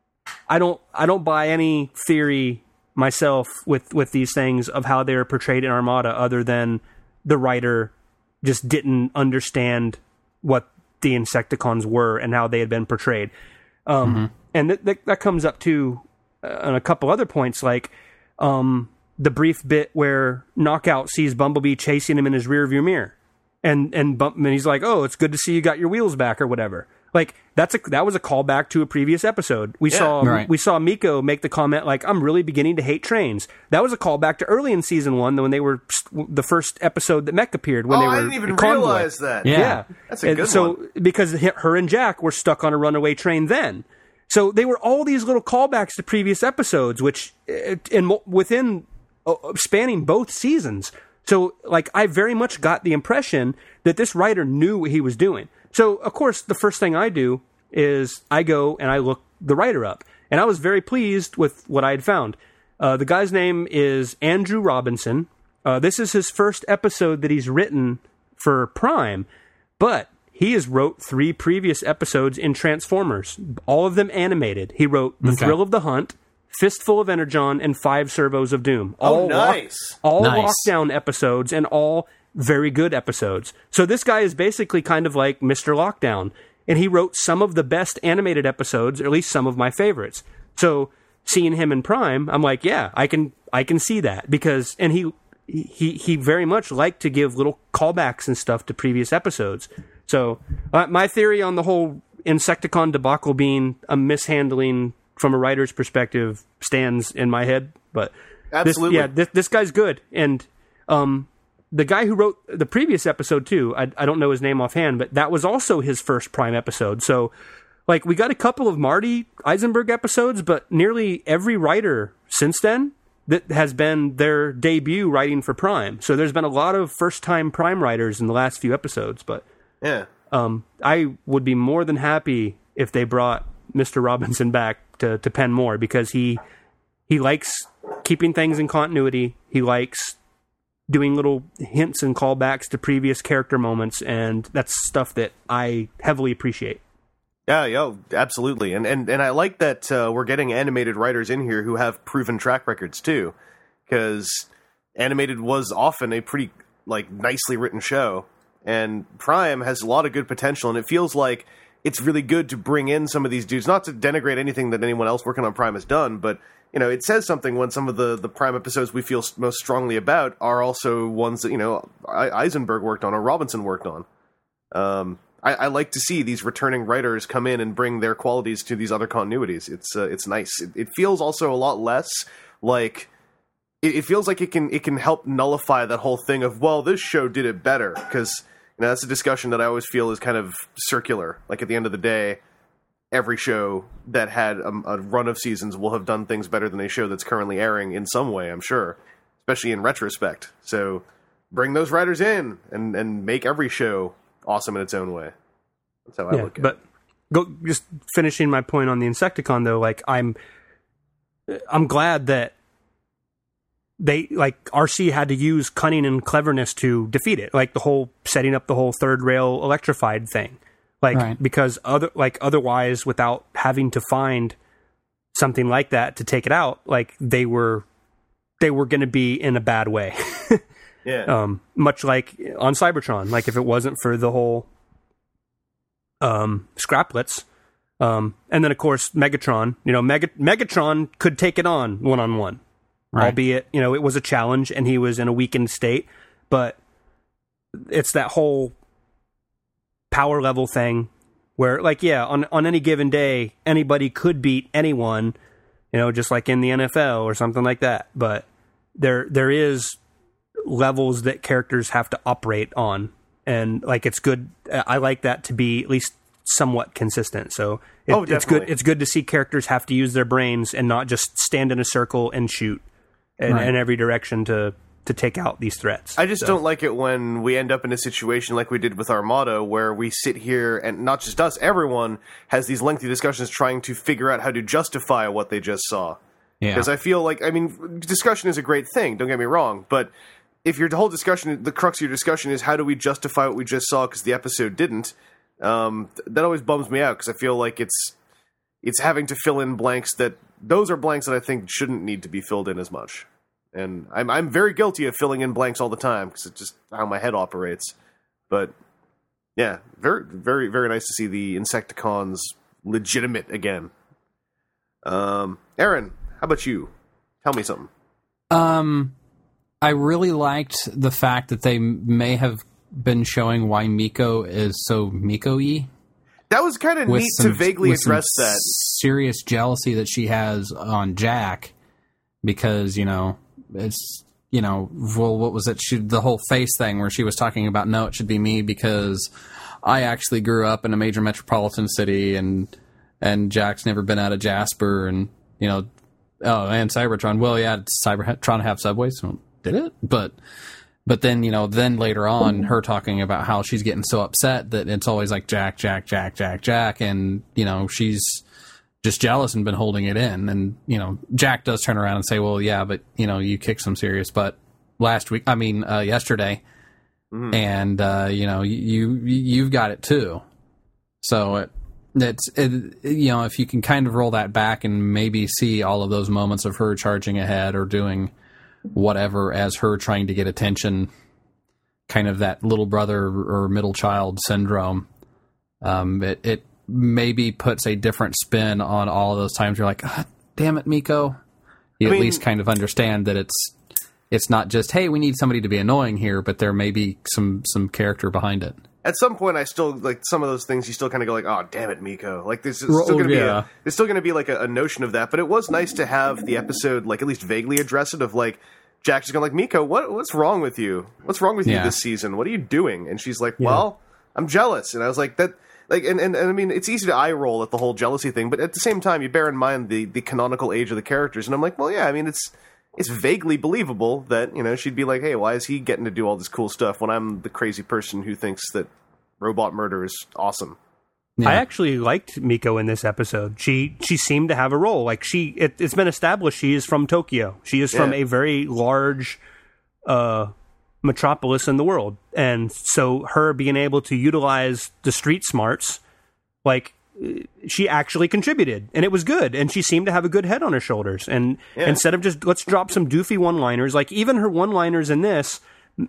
Speaker 3: I don't, I don't buy any theory myself with, with these things of how they're portrayed in Armada other than the writer just didn't understand what the Insecticons were and how they had been portrayed. Um, mm-hmm. And th- th- that comes up to, uh, on a couple other points, like, um, the brief bit where Knockout sees Bumblebee chasing him in his rearview mirror. And and, bump, and he's like, oh, it's good to see you got your wheels back or whatever. Like that's a that was a callback to a previous episode. We yeah, saw right. we saw Miko make the comment like, I'm really beginning to hate trains. That was a callback to early in season one when they were the first episode that Mech appeared when
Speaker 2: oh,
Speaker 3: they were
Speaker 2: I didn't even
Speaker 3: in Convoy.
Speaker 2: realize that.
Speaker 3: Yeah, yeah.
Speaker 2: That's a good
Speaker 3: and so,
Speaker 2: one.
Speaker 3: Because her and Jack were stuck on a runaway train then. So they were all these little callbacks to previous episodes, which in within uh, spanning both seasons. So, like, I very much got the impression that this writer knew what he was doing. So, of course, the first thing I do is I go and I look the writer up. And I was very pleased with what I had found. Uh, the guy's name is Andrew Robinson. Uh, this is his first episode that he's written for Prime. But he has wrote three previous episodes in Transformers, all of them animated. He wrote The okay. Thrill of the Hunt, Fistful of Energon, and Five Servos of Doom. All
Speaker 2: oh, nice.
Speaker 3: Lock, all
Speaker 4: nice.
Speaker 3: Lockdown episodes and all very good episodes. So this guy is basically kind of like Mister Lockdown. And he wrote some of the best animated episodes, or at least some of my favorites. So seeing him in Prime, I'm like, yeah, I can I can see that. Because and he he he very much liked to give little callbacks and stuff to previous episodes. So uh, my theory on the whole Insecticon debacle being a mishandling from a writer's perspective stands in my head, but
Speaker 2: absolutely,
Speaker 3: this, yeah, this, this guy's good. And um, the guy who wrote the previous episode too, I, I don't know his name offhand, but that was also his first Prime episode. So, like, we got a couple of Marty Eisenberg episodes, but nearly every writer since then that has been their debut writing for Prime. So there's been a lot of first-time Prime writers in the last few episodes. But
Speaker 2: yeah,
Speaker 3: um, I would be more than happy if they brought Mister Robinson back to, to pen more, because he he likes keeping things in continuity. He likes doing little hints and callbacks to previous character moments, and that's stuff that I heavily appreciate.
Speaker 2: Yeah, yo, absolutely. And and, and I like that uh, we're getting animated writers in here who have proven track records too, because animated was often a pretty like nicely written show, and Prime has a lot of good potential, and it feels like it's really good to bring in some of these dudes, not to denigrate anything that anyone else working on Prime has done, but, you know, it says something when some of the, the Prime episodes we feel most strongly about are also ones that, you know, Eisenberg worked on or Robinson worked on. Um, I, I like to see these returning writers come in and bring their qualities to these other continuities. It's uh, it's nice. It, it feels also a lot less like... It, it feels like it can it can help nullify that whole thing of, well, this show did it better, because... You know, that's a discussion that I always feel is kind of circular. Like, at the end of the day, every show that had a, a run of seasons will have done things better than a show that's currently airing in some way, I'm sure. Especially in retrospect. So, bring those writers in and, and make every show awesome in its own way. That's how I
Speaker 3: yeah,
Speaker 2: look at
Speaker 3: but
Speaker 2: it.
Speaker 3: Go, just finishing my point on the Insecticon, though, like, I'm, I'm glad that they, like, R C had to use cunning and cleverness to defeat it. Like, the whole setting up the whole third rail electrified thing. Like, right. because other, like, otherwise, without having to find something like that to take it out, like, they were, they were going to be in a bad way.
Speaker 2: yeah.
Speaker 3: Um, much like on Cybertron. Like, if it wasn't for the whole, um, scraplets, Um, and then, of course, Megatron. You know, Meg- Megatron could take it on one-on-one. Right. Albeit, you know, it was a challenge and he was in a weakened state. But it's that whole power level thing where, like, yeah, on, on any given day, anybody could beat anyone, you know, just like in the N F L or something like that. But there there is levels that characters have to operate on. And, like, it's good. I like that to be at least somewhat consistent. So it,
Speaker 2: oh,
Speaker 3: it's good. It's good to see characters have to use their brains and not just stand in a circle and shoot in, right. in every direction to to take out these threats.
Speaker 2: I just
Speaker 3: so.
Speaker 2: don't like it when we end up in a situation like we did with Armada, where we sit here and not just us, everyone has these lengthy discussions trying to figure out how to justify what they just saw.
Speaker 4: Yeah.
Speaker 2: Because I feel like, I mean, discussion is a great thing. Don't get me wrong, but if your whole discussion, the crux of your discussion is how do we justify what we just saw because the episode didn't, um, th- that always bums me out because I feel like it's it's having to fill in blanks that those are blanks that I think shouldn't need to be filled in as much. And I'm I'm very guilty of filling in blanks all the time because it's just how my head operates. But yeah, very very very nice to see the Insecticons legitimate again. Um, Aaron, how about you? Tell me something.
Speaker 4: Um. I really liked the fact that they may have been showing why Miko is so Miko-y.
Speaker 2: That was kind of neat some, to vaguely address that.
Speaker 4: Serious jealousy that she has on Jack because, you know, it's, you know, well, what was it? She, the whole face thing where she was talking about, no, it should be me because I actually grew up in a major metropolitan city and and Jack's never been out of Jasper and, you know, oh, and Cybertron. Well, yeah, did Cybertron have subways? So, did it? But but then, you know, then later on, her talking about how she's getting so upset that it's always like Jack, Jack, Jack, Jack, Jack, and, you know, she's just jealous and been holding it in. And, you know, Jack does turn around and say, well, yeah, but, you know, you kicked some serious butt last week, I mean, uh, yesterday, mm-hmm. and, uh, you know, you, you've got it too. So it, it's, it, you know, if you can kind of roll that back and maybe see all of those moments of her charging ahead or doing whatever as her trying to get attention, kind of that little brother or middle child syndrome, um, it, it maybe puts a different spin on all of those times you're like, oh, damn it, Miko. You I at mean, least kind of understand that it's it's not just, hey, we need somebody to be annoying here, but there may be some, some character behind it.
Speaker 2: At some point, I still, like, some of those things, you still kind of go like, oh, damn it, Miko. Like, there's still
Speaker 4: oh,
Speaker 2: going to
Speaker 4: yeah.
Speaker 2: be a, there's still going to be, like, a, a notion of that. But it was nice to have the episode, like, at least vaguely address it of, like, Jack's just going like, Miko, what, what's wrong with you? What's wrong with you
Speaker 4: yeah.
Speaker 2: this season? What are you doing? And she's like,
Speaker 3: yeah.
Speaker 2: well, I'm jealous. And I was like, that, like, and, and, and I mean, it's easy to eye roll at the whole jealousy thing. But at the same time, you bear in mind the, the canonical age of the characters. And I'm like, well, yeah, I mean, it's, it's vaguely believable that, you know, she'd be like, hey, why is he getting to do all this cool stuff when I'm the crazy person who thinks that robot murder is awesome?
Speaker 3: Yeah. I actually liked Miko in this episode. She she seemed to have a role. Like she, it, it's been established she is from Tokyo. She is yeah. from a very large uh, metropolis in the world, and so her being able to utilize the street smarts, like she actually contributed, and it was good. And she seemed to have a good head on her shoulders. And yeah. instead of just let's drop some doofy one-liners, like even her one-liners in this,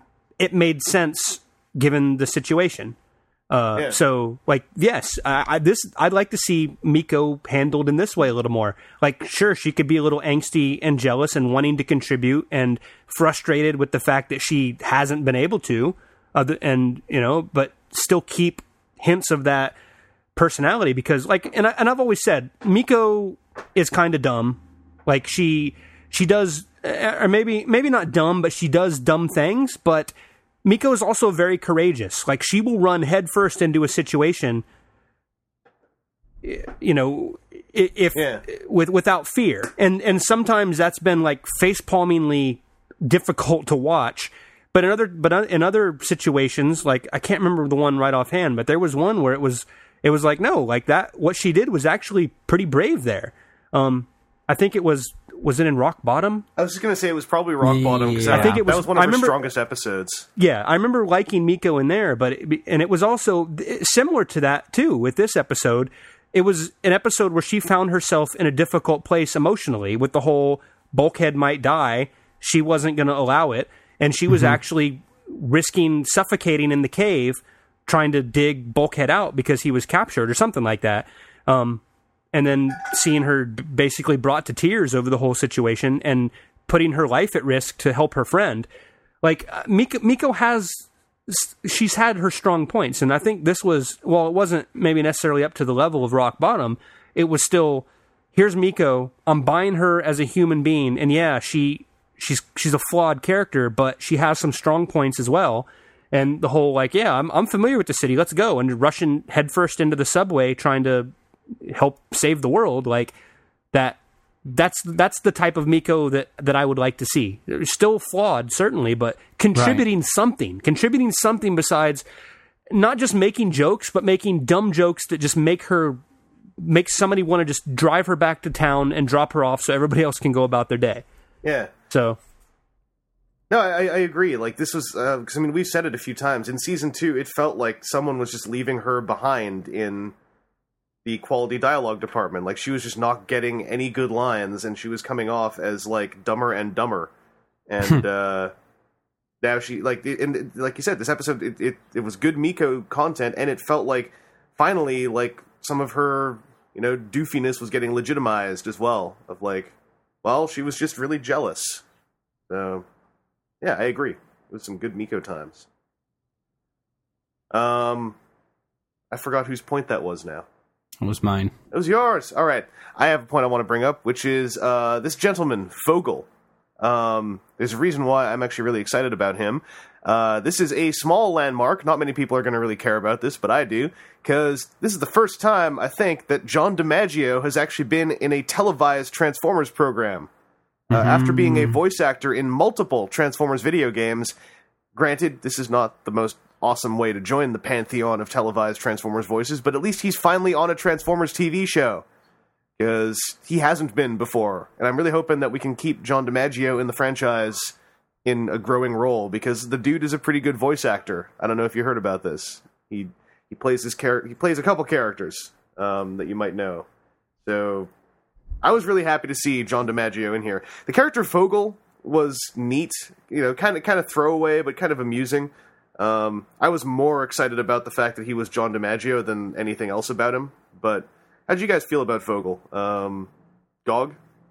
Speaker 3: it made sense given the situation. Uh, yeah. So, like, yes, I, I, this I'd like to see Miko handled in this way a little more. Like, sure, she could be a little angsty and jealous and wanting to contribute and frustrated with the fact that she hasn't been able to, uh, and you know, but still keep hints of that personality because, like, and I, and I've always said Miko is kind of dumb. Like she she does, or maybe maybe not dumb, but she does dumb things, but Miko is also very courageous. Like, she will run headfirst into a situation, you know, if yeah. with without fear. And and sometimes that's been, like, face-palmingly difficult to watch. But in other but in other situations, like, I can't remember the one right offhand, but there was one where it was it was like, no, like, that, what she did was actually pretty brave there. Um, I think it was... Was it in Rock Bottom?
Speaker 2: I was just going to say it was probably Rock Bottom because yeah. I think it was, that was one of I her remember, strongest episodes.
Speaker 3: Yeah, I remember liking Miko in there, but it, and it was also similar to that too with this episode. It was an episode where she found herself in a difficult place emotionally with the whole Bulkhead might die. She wasn't going to allow it, and she was mm-hmm. actually risking suffocating in the cave trying to dig Bulkhead out because he was captured or something like that. Um, and then seeing her basically brought to tears over the whole situation and putting her life at risk to help her friend. Like, uh, Miko, Miko has, she's had her strong points. And I think this was, well, it wasn't maybe necessarily up to the level of Rock Bottom. It was still, here's Miko, I'm buying her as a human being. And yeah, she she's she's a flawed character, but she has some strong points as well. And the whole, like, yeah, I'm I'm familiar with the city, let's go. And rushing headfirst into the subway trying to help save the world, like, that that's that's the type of Miko that, that I would like to see. Still flawed, certainly, but contributing right. something. Contributing something besides not just making jokes, but making dumb jokes that just make her, make somebody want to just drive her back to town and drop her off so everybody else can go about their day.
Speaker 2: Yeah.
Speaker 3: So...
Speaker 2: No, I, I agree. Like, this was, because, uh, I mean, we've said it a few times. In season two, it felt like someone was just leaving her behind in the quality dialogue department. Like, she was just not getting any good lines, and she was coming off as, like, dumber and dumber. And, uh, now she, like, and like you said, this episode, it, it, it was good Miko content, and it felt like, finally, like, some of her, you know, doofiness was getting legitimized as well. Of, like, well, she was just really jealous. So... yeah, I agree. It was some good Miko times. Um, I forgot whose point that was now.
Speaker 4: It was mine.
Speaker 2: It was yours. All right. I have a point I want to bring up, which is uh, this gentleman, Fogel. Um, there's a reason why I'm actually really excited about him. Uh, this is a small landmark. Not many people are going to really care about this, but I do, because this is the first time, I think, that John DiMaggio has actually been in a televised Transformers program. Uh, mm-hmm. After being a voice actor in multiple Transformers video games, granted, this is not the most awesome way to join the pantheon of televised Transformers voices, but at least he's finally on a Transformers T V show, because he hasn't been before. And I'm really hoping that we can keep John DiMaggio in the franchise in a growing role, because the dude is a pretty good voice actor. I don't know if you heard about this. He he plays this char- he plays a couple characters um, that you might know. So... I was really happy to see John DiMaggio in here. The character Fogel was neat, you know, kind of kind of throwaway, but kind of amusing. Um, I was more excited about the fact that he was John DiMaggio than anything else about him. But how did you guys feel about Fogel? Um, Gog?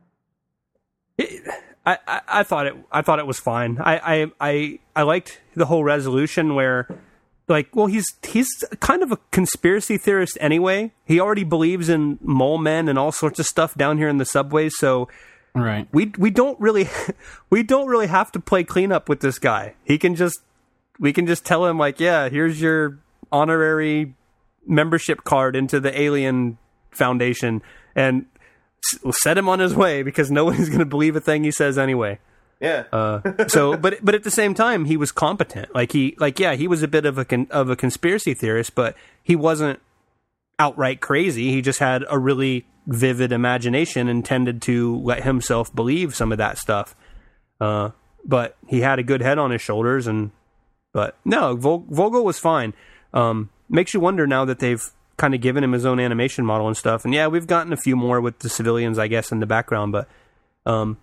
Speaker 3: It, I, I, I thought it. I thought it was fine. I, I, I, I liked the whole resolution where. Like, well, he's he's kind of a conspiracy theorist anyway. He already believes in mole men and all sorts of stuff down here in the subways. So,
Speaker 4: right,
Speaker 3: we we don't really we don't really have to play cleanup with this guy. He can just we can just tell him, like, yeah, here's your honorary membership card into the Alien Foundation, and we'll set him on his way, because no one's going to believe a thing he says anyway.
Speaker 2: Yeah.
Speaker 3: uh, so, but but at the same time, he was competent. Like he, like yeah, he was a bit of a con, of a conspiracy theorist, but he wasn't outright crazy. He just had a really vivid imagination and tended to let himself believe some of that stuff. Uh, but he had a good head on his shoulders, and but no, Vol- Vogel was fine. Um, makes you wonder now that they've kind of given him his own animation model and stuff. And yeah, we've gotten a few more with the civilians, I guess, in the background, but. Um,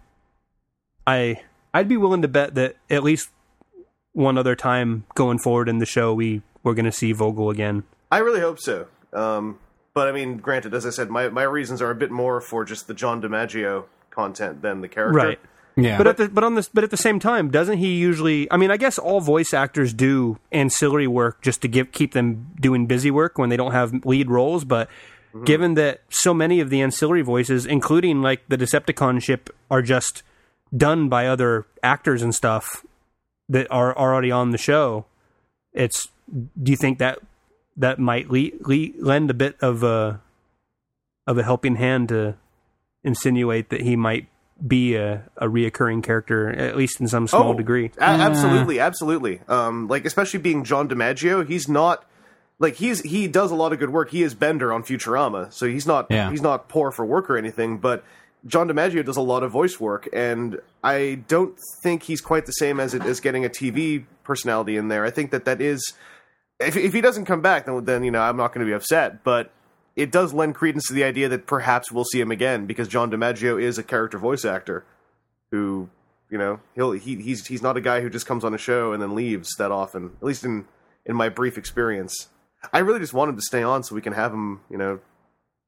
Speaker 3: I I'd be willing to bet that at least one other time going forward in the show we we're going to see Vogel again.
Speaker 2: I really hope so. Um, but I mean, granted, as I said, my my reasons are a bit more for just the John DiMaggio content than the character.
Speaker 3: Right.
Speaker 4: Yeah.
Speaker 3: But at the but on this but at the same time, doesn't he usually? I mean, I guess all voice actors do ancillary work just to give keep them doing busy work when they don't have lead roles, but. Mm-hmm. Given that so many of the ancillary voices, including like the Decepticon ship, are just done by other actors and stuff that are already on the show, it's. Do you think that that might le- le- lend a bit of a of a helping hand to insinuate that he might be a, a reoccurring character, at least in some small
Speaker 2: oh,
Speaker 3: degree?
Speaker 2: A- absolutely, absolutely. Um, like especially being John DiMaggio, he's not like he's he does a lot of good work. He is Bender on Futurama, so he's not
Speaker 4: yeah.
Speaker 2: he's not poor for work or anything, but. John DiMaggio does a lot of voice work, and I don't think he's quite the same as it is getting a T V personality in there. I think that that is... If, if he doesn't come back, then, then you know I'm not going to be upset, but it does lend credence to the idea that perhaps we'll see him again, because John DiMaggio is a character voice actor who, you know, he'll he, he's he's not a guy who just comes on a show and then leaves that often, at least in, in my brief experience. I really just want him to stay on so we can have him, you know,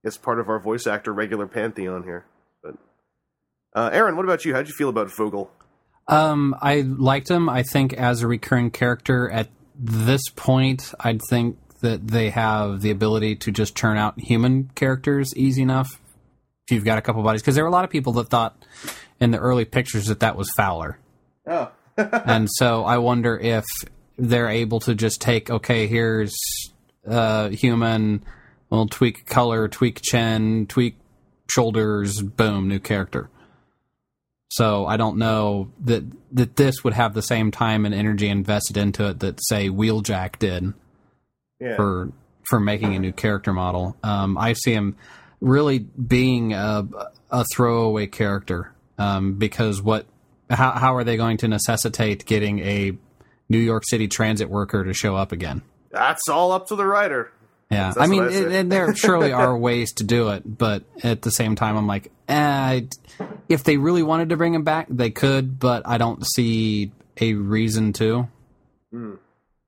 Speaker 2: it's part of our voice actor regular pantheon here. But uh, Aaron, what about you? How'd you feel about Vogel?
Speaker 4: Um, I liked him. I think as a recurring character at this point, I'd think that they have the ability to just churn out human characters easy enough if you've got a couple bodies. Because there were a lot of people that thought in the early pictures that that was Fowler.
Speaker 2: Oh.
Speaker 4: And so I wonder if they're able to just take, okay, here's uh, human, we'll tweak color, tweak chin, tweak shoulders, boom, new character. So I don't know that that this would have the same time and energy invested into it that, say, Wheeljack did
Speaker 2: Yeah.
Speaker 4: for for making a new character model. Um, I see him really being a, a throwaway character um, because what how, how are they going to necessitate getting a New York City transit worker to show up again?
Speaker 2: That's all up to the writer.
Speaker 4: Yeah,
Speaker 2: That's
Speaker 4: I mean,
Speaker 2: what I
Speaker 4: it,
Speaker 2: said.
Speaker 4: it, there surely are ways to do it, but at the same time, I'm like, eh, if they really wanted to bring him back, they could, but I don't see a reason to.
Speaker 2: Mm.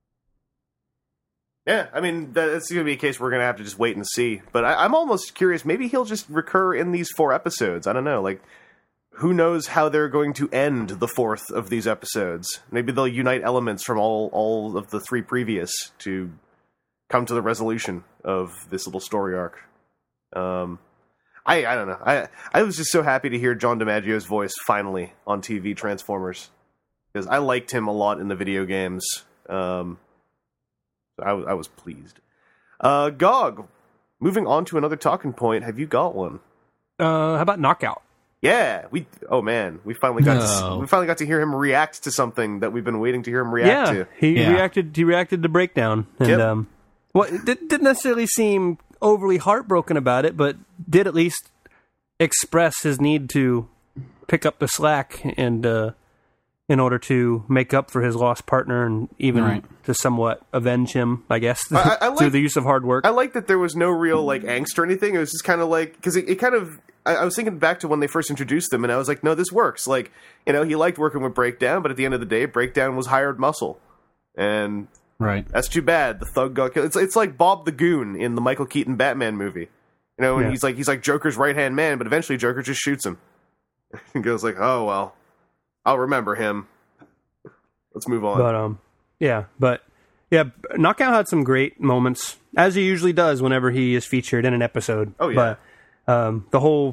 Speaker 2: Yeah, I mean, that's going to be a case we're going to have to just wait and see. But I, I'm almost curious. Maybe he'll just recur in these four episodes. I don't know. Like, who knows how they're going to end the fourth of these episodes? Maybe they'll unite elements from all, all of the three previous to come to the resolution of this little story arc. Um, I I don't know. I I was just so happy to hear John DiMaggio's voice finally on T V Transformers, because I liked him a lot in the video games. Um, I was I was pleased. Uh, Gog, moving on to another talking point. Have you got one?
Speaker 3: Uh, how about Knockout?
Speaker 2: Yeah, we. Oh man, we finally got
Speaker 4: No.
Speaker 2: to, we finally got to hear him react to something that we've been waiting to hear him react
Speaker 3: yeah,
Speaker 2: to.
Speaker 3: he
Speaker 4: Yeah.
Speaker 3: reacted. He reacted to Breakdown, and
Speaker 2: Yep.
Speaker 3: um, well, it did- didn't necessarily seem overly heartbroken about it, but did at least express his need to pick up the slack and uh, in order to make up for his lost partner and even
Speaker 4: Right.
Speaker 3: to somewhat avenge him, I guess,
Speaker 2: I- I like-
Speaker 3: through the use of hard work.
Speaker 2: I like that there was no real like angst or anything. It was just kind of like, because it, it kind of. I, I was thinking back to when they first introduced them, and I was like, no, this works. Like, you know, he liked working with Breakdown, but at the end of the day, Breakdown was hired muscle, and
Speaker 4: Right.
Speaker 2: that's too bad. The thug got killed. It's it's like Bob the Goon in the Michael Keaton Batman movie. You know, and
Speaker 3: Yeah.
Speaker 2: he's like he's like Joker's right hand man, but eventually Joker just shoots him. And goes like, oh well, I'll remember him. Let's move on.
Speaker 3: But um, yeah, but yeah, Knockout had some great moments, as he usually does whenever he is featured in an episode.
Speaker 2: Oh, yeah.
Speaker 3: But um, the whole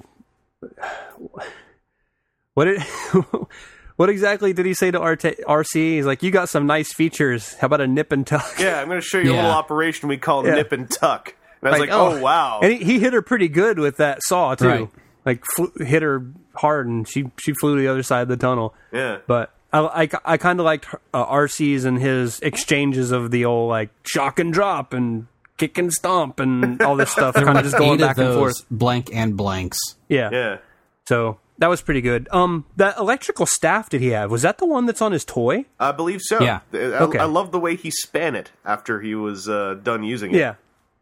Speaker 3: what it what exactly did he say to R C? He's like, "You got some nice features. How about a nip and tuck?"
Speaker 2: Yeah, I'm going to show you a
Speaker 4: Yeah.
Speaker 2: little operation we call
Speaker 3: Yeah.
Speaker 2: nip and tuck. And I was like, oh, wow.
Speaker 3: And he, he hit her pretty good with that saw too.
Speaker 4: Right.
Speaker 3: Like flew, hit her hard, and she she flew to the other side of the tunnel.
Speaker 2: Yeah.
Speaker 3: But I I, I kind of liked uh, R C's and his exchanges of the old like shock and drop and kick and stomp and all this stuff, kind of just going
Speaker 4: Eight
Speaker 3: back
Speaker 4: of
Speaker 3: and
Speaker 4: those
Speaker 3: forth.
Speaker 4: blank and blanks.
Speaker 3: Yeah.
Speaker 2: Yeah.
Speaker 3: So that was pretty good. Um, that electrical staff did he have? Was that the one that's on his toy?
Speaker 2: I believe so.
Speaker 4: Yeah.
Speaker 2: I,
Speaker 3: Okay.
Speaker 2: I love the way he span it after he was uh, done using it.
Speaker 3: Yeah.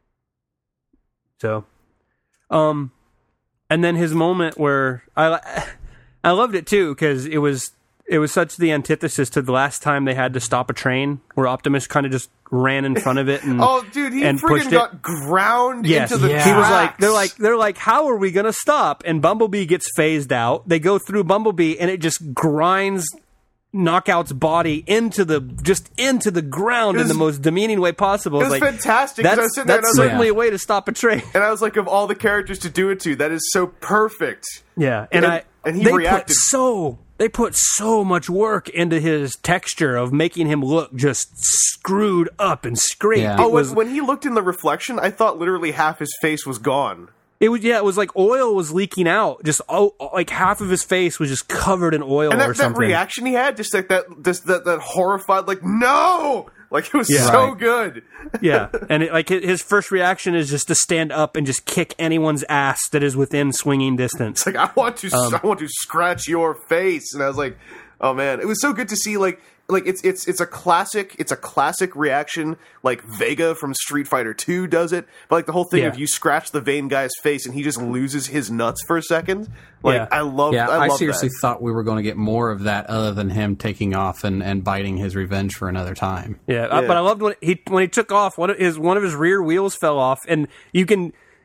Speaker 3: So, um, and then his moment where I, I loved it too because it was it was such the antithesis to the last time they had to stop a train, where Optimus kind of just ran in front of it and
Speaker 2: Oh, dude, he
Speaker 3: and
Speaker 2: freaking
Speaker 3: pushed it.
Speaker 2: got ground
Speaker 3: Yes,
Speaker 2: into the
Speaker 4: Yeah.
Speaker 3: he was like,
Speaker 2: tracks.
Speaker 3: they're like, they're like, how are we gonna stop? And Bumblebee gets phased out. They go through Bumblebee, and it just grinds Knockout's body into the just into the ground
Speaker 2: It was-
Speaker 3: in the most demeaning way possible.
Speaker 2: it was
Speaker 3: Like,
Speaker 2: fantastic, 'cause I
Speaker 3: That's,
Speaker 2: was sitting there and I
Speaker 3: that's
Speaker 2: was like-
Speaker 3: certainly a way to stop a train.
Speaker 2: And I was like, of all the characters to do it to, that is so perfect.
Speaker 3: Yeah, and,
Speaker 2: And-
Speaker 3: I
Speaker 2: and he
Speaker 3: they
Speaker 2: reacted.
Speaker 3: put so they put so much work into his texture of making him look just screwed up and scraped.
Speaker 4: Yeah.
Speaker 3: It
Speaker 2: Oh,
Speaker 3: was
Speaker 2: when, when he looked in the reflection, I thought literally half his face was gone.
Speaker 3: it was yeah, it was like oil was leaking out. Just oh, like half of his face was just covered in oil
Speaker 2: And
Speaker 3: or
Speaker 2: that, that
Speaker 3: something.
Speaker 2: reaction he had, just like that, just that, that horrified, like, no! Like, it was
Speaker 3: Yeah.
Speaker 2: so
Speaker 4: Right.
Speaker 2: good.
Speaker 3: Yeah, and it, like hi- his first reaction is just to stand up and just kick anyone's ass that is within swinging distance.
Speaker 2: Like, I want to,
Speaker 3: Um,
Speaker 2: I want to scratch your face. And I was like, oh man, it was so good to see, like, like it's it's it's a classic, it's a classic reaction. Like Vega from Street Fighter two does it, but like the whole thing
Speaker 3: Yeah.
Speaker 2: of you scratch the vain guy's face and he just loses his nuts for a second. Like
Speaker 3: Yeah.
Speaker 2: I love,
Speaker 4: Yeah,
Speaker 2: I,
Speaker 4: I,
Speaker 2: love
Speaker 4: seriously
Speaker 2: that.
Speaker 4: thought we were going to get more of that other than him taking off and, and biting his revenge for another time.
Speaker 3: Yeah, I-
Speaker 2: Yeah.
Speaker 3: but I loved when he when he took off. One of his one of his rear wheels fell off, and you can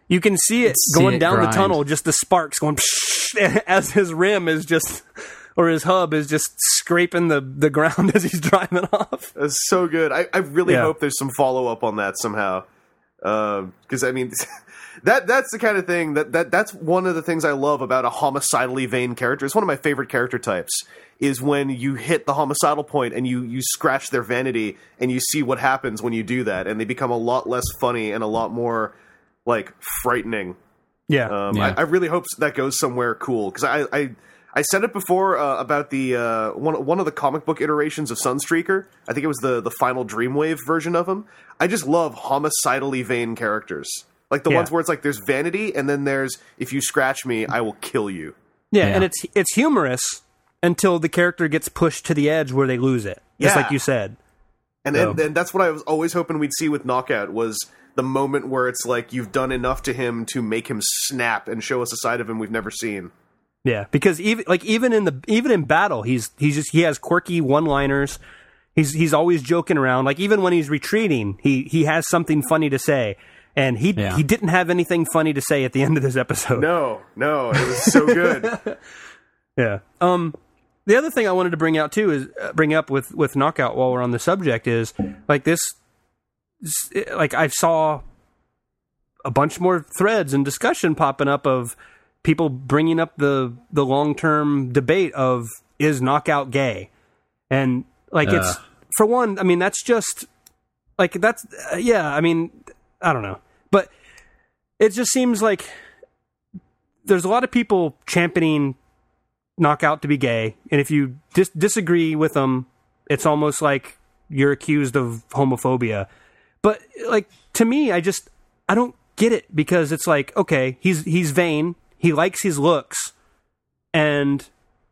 Speaker 3: You can see it
Speaker 4: See
Speaker 3: going
Speaker 4: it
Speaker 3: down
Speaker 4: grind.
Speaker 3: the tunnel, just the sparks going as his rim is just, or his hub is just scraping the, the ground as he's driving off.
Speaker 2: It's so good. I, I really
Speaker 3: Yeah.
Speaker 2: hope there's some follow up on that somehow. Because I mean, that that's the kind of thing that, that that's one of the things I love about a homicidally vain character. It's one of my favorite character types. Is when you hit the homicidal point and you you scratch their vanity and you see what happens when you do that, and they become a lot less funny and a lot more like frightening.
Speaker 3: Yeah.
Speaker 2: Um,
Speaker 4: Yeah.
Speaker 2: I, I really hope that goes somewhere cool, because I, I I said it before uh, about the uh, one one of the comic book iterations of Sunstreaker. I think it was the the final Dreamwave version of him. I just love homicidally vain characters, like the
Speaker 3: Yeah.
Speaker 2: ones where it's like there's vanity and then there's if you scratch me, I will kill you.
Speaker 3: yeah,
Speaker 4: Yeah.
Speaker 3: and it's it's humorous until the character gets pushed to the edge where they lose it. Just
Speaker 2: Yeah.
Speaker 3: like you said.
Speaker 2: And,
Speaker 3: So-
Speaker 2: and and that's what I was always hoping we'd see with Knockout, was the moment where it's like you've done enough to him to make him snap and show us a side of him we've never seen.
Speaker 3: Yeah, because even like even in the even in battle, he's he's just he has quirky one-liners. He's he's always joking around. Like even when he's retreating, he he has something funny to say. And he
Speaker 4: Yeah.
Speaker 3: he didn't have anything funny to say at the end of this episode.
Speaker 2: No, no, it was so good.
Speaker 3: Yeah. Um, the other thing I wanted to bring out too is uh, bring up with with Knockout while we're on the subject is like this, s- like I saw a bunch more threads and discussion popping up of people bringing up the the long term debate of is Knockout gay, and like it's
Speaker 4: Ugh.
Speaker 3: for one, I mean that's just like that's uh, yeah, I mean I don't know, but it just seems like there's a lot of people championing Knockout to be gay, and if you dis- disagree with them, it's almost like you're accused of homophobia. But like to me, I just I don't get it, because it's like, okay, he's he's vain, he likes his looks, and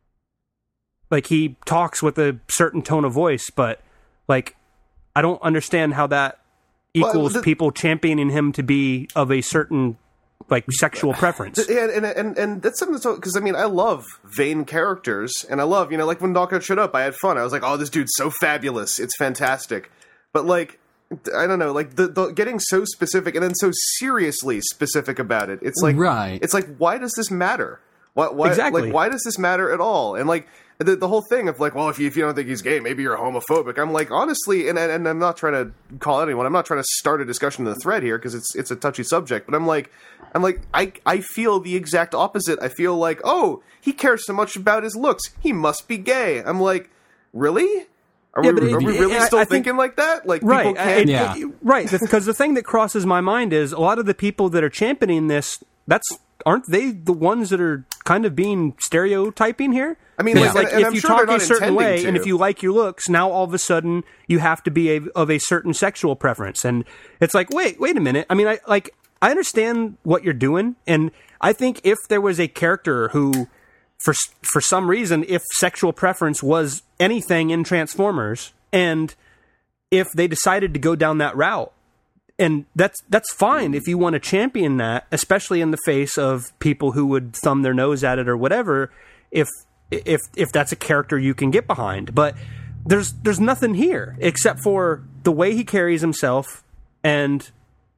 Speaker 3: like he talks with a certain tone of voice, but like I don't understand how that equals
Speaker 2: the-
Speaker 3: people championing him to be of a certain like sexual preference.
Speaker 2: Yeah, and and and that's something that's because I mean I love vain characters, and I love, you know, like when Knockout showed up, I had fun. I was like, oh, this dude's so fabulous, it's fantastic. But like, I don't know, like the, the getting so specific and then so seriously specific about it. It's like,
Speaker 4: Right.
Speaker 2: It's like, why does this matter? Why, why
Speaker 3: Exactly.
Speaker 2: like why does this matter at all? And like the the whole thing of like, well, if you if you don't think he's gay, maybe you're homophobic. I'm like, honestly, and and I'm not trying to call anyone. I'm not trying to start a discussion in the thread here because it's it's a touchy subject. But I'm like, I'm like, I I feel the exact opposite. I feel like, oh, he cares so much about his looks, he must be gay. I'm like, really? Are
Speaker 3: Yeah,
Speaker 2: we
Speaker 3: but it-
Speaker 2: are we
Speaker 3: it-
Speaker 2: really
Speaker 3: I-
Speaker 2: still
Speaker 3: I think-
Speaker 2: thinking like that? Like
Speaker 3: Right,
Speaker 2: people can't.
Speaker 3: I-
Speaker 4: Yeah.
Speaker 3: I- right. Because the thing that crosses my mind is a lot of the people that are championing this. That's aren't they the ones that are kind of being stereotyping here?
Speaker 2: I mean,
Speaker 3: Because,
Speaker 2: like,
Speaker 3: like
Speaker 2: and- and
Speaker 3: if
Speaker 2: I'm
Speaker 3: you
Speaker 2: sure
Speaker 3: talk
Speaker 2: they're
Speaker 3: a
Speaker 2: not
Speaker 3: certain
Speaker 2: intending
Speaker 3: way,
Speaker 2: to.
Speaker 3: and if you like your looks, now all of a sudden you have to be a, of a certain sexual preference, and it's like, wait, wait a minute. I mean, I like I understand what you're doing, and I think if there was a character who, for for some reason, if sexual preference was anything in Transformers, and if they decided to go down that route, and that's that's fine if you want to champion that, especially in the face of people who would thumb their nose at it or whatever, if if if that's a character you can get behind. But there's there's nothing here except for the way he carries himself, and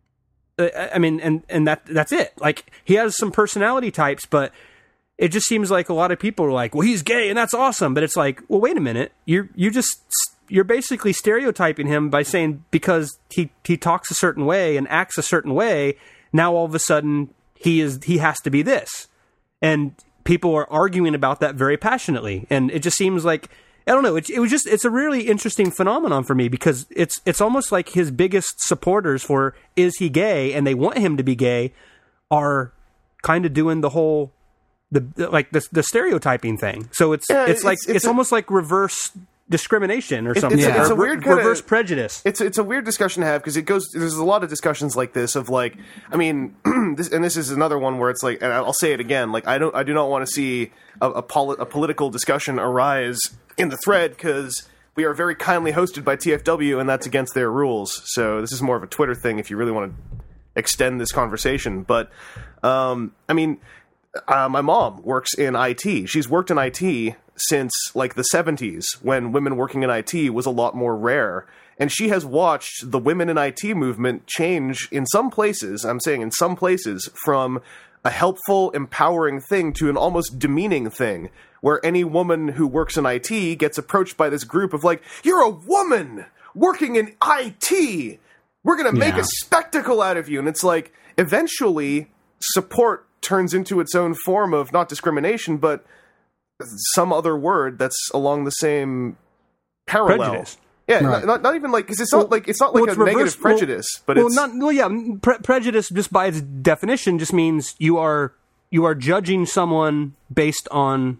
Speaker 3: uh, I mean, and and that that's it. Like he has some personality types, but it just seems like a lot of people are like, well, he's gay and that's awesome. But it's like, well, wait a minute. You're, you just, you're basically stereotyping him by saying because he, he talks a certain way and acts a certain way. Now all of a sudden he is, he has to be this. And people are arguing about that very passionately. And it just seems like, I don't know. It, it was just, it's a really interesting phenomenon for me because it's, it's almost like his biggest supporters for is he gay and they want him to be gay are kind of doing the whole, the like the the stereotyping thing. So it's
Speaker 2: Yeah,
Speaker 3: it's like
Speaker 2: it's-
Speaker 3: it's,
Speaker 2: it's a-
Speaker 3: almost like reverse discrimination or
Speaker 2: It's-
Speaker 3: something.
Speaker 2: it's
Speaker 4: a-
Speaker 3: or
Speaker 4: it's a
Speaker 3: re-
Speaker 2: weird kinda-
Speaker 3: reverse prejudice.
Speaker 2: It's it's a weird discussion to have because it goes. There's a lot of discussions like this of like, I mean, this and this is another one where it's like, and I'll say it again, like I don't, I do not want to see a a, poli- a political discussion arise in the thread because we are very kindly hosted by T F W and that's against their rules. So this is more of a Twitter thing if you really want to extend this conversation. But um, I mean. Uh, my mom works in I T. She's worked in I T since like the seventies, when women working in I T was a lot more rare. And she has watched the women in I T movement change in some places, I'm saying in some places, from a helpful, empowering thing to an almost demeaning thing, where any woman who works in I T gets approached by this group of like, you're a woman working in I T! We're going to make
Speaker 4: Yeah.
Speaker 2: a spectacle out of you. And it's like, eventually, support turns into its own form of not discrimination, but some other word that's along the same parallel.
Speaker 3: Prejudice.
Speaker 2: Yeah,
Speaker 4: Right.
Speaker 2: not, not even like, because it's not
Speaker 3: Well,
Speaker 2: like, it's not
Speaker 3: well,
Speaker 2: like
Speaker 3: it's
Speaker 2: a
Speaker 3: reverse-
Speaker 2: negative
Speaker 3: well-
Speaker 2: prejudice, but
Speaker 3: well,
Speaker 2: it's...
Speaker 3: not well, yeah. Pre- prejudice, just by its definition, just means you are you are judging someone based on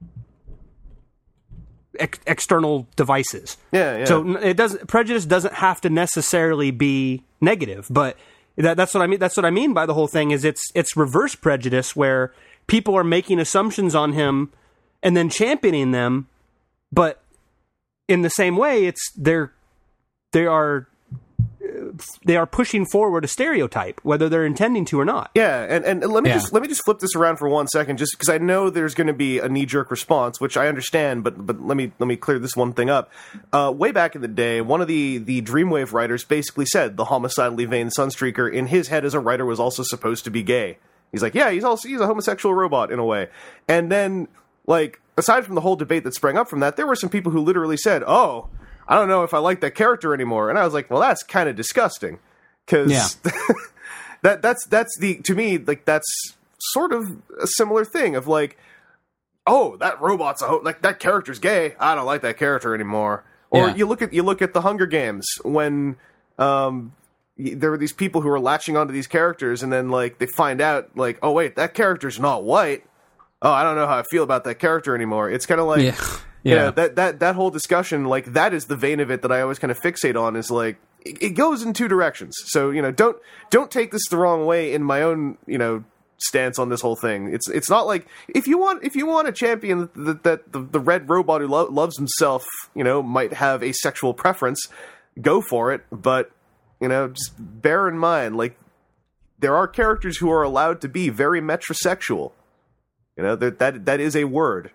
Speaker 3: ex- external devices.
Speaker 2: Yeah, yeah.
Speaker 3: So n- it doesn't prejudice doesn't have to necessarily be negative, but that, that's what I mean. That's what I mean by the whole thing is it's it's reverse prejudice where people are making assumptions on him and then championing them, but in the same way, it's they're they are they are pushing forward a stereotype, whether they're intending to or not.
Speaker 2: Yeah, and, and let me
Speaker 4: Yeah.
Speaker 2: just let me just flip this around for one second, just because I know there's going to be a knee jerk response, which I understand, but but let me let me clear this one thing up. Uh, way back in the day, one of the the Dreamwave writers basically said the homicidally vain Sunstreaker in his head as a writer was also supposed to be gay. He's like, yeah, he's also he's a homosexual robot in a way, and then like aside from the whole debate that sprang up from that, there were some people who literally said, oh, I don't know if I like that character anymore. And I was like, well, that's kind of disgusting. Because
Speaker 4: Yeah.
Speaker 2: that that's that's the to me, like that's sort of a similar thing of like, oh, that robot's a ho- like that character's gay. I don't like that character anymore. Or
Speaker 4: Yeah.
Speaker 2: you look at you look at the Hunger Games when um y- there were these people who were latching onto these characters and then like they find out like, oh wait, that character's not white. Oh, I don't know how I feel about that character anymore. It's kind of like
Speaker 4: Yeah.
Speaker 2: yeah,
Speaker 4: Yeah.
Speaker 2: that, that that whole discussion, like that is the vein of it that I always kind of fixate on. Is like it, it goes in two directions. So you know, don't don't take this the wrong way in my own you know stance on this whole thing. It's it's not like if you want if you want a champion that, that the, the red robot who lo- loves himself, you know, might have a sexual preference, go for it. But you know, just bear in mind, like there are characters who are allowed to be very metrosexual. You know, that that that is a word.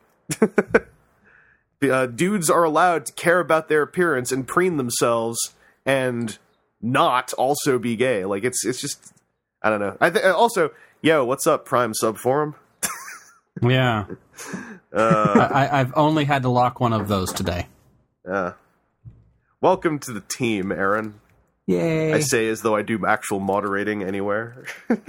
Speaker 2: Uh, dudes are allowed to care about their appearance and preen themselves and not also be gay. Like it's it's just I don't know. I th- also, yo, what's up, Prime Sub Forum?
Speaker 4: Yeah. Uh, I, I've only had to lock one of those today.
Speaker 2: Uh, welcome to the team, Aaron.
Speaker 3: Yay!
Speaker 2: I say as though I do actual moderating anywhere.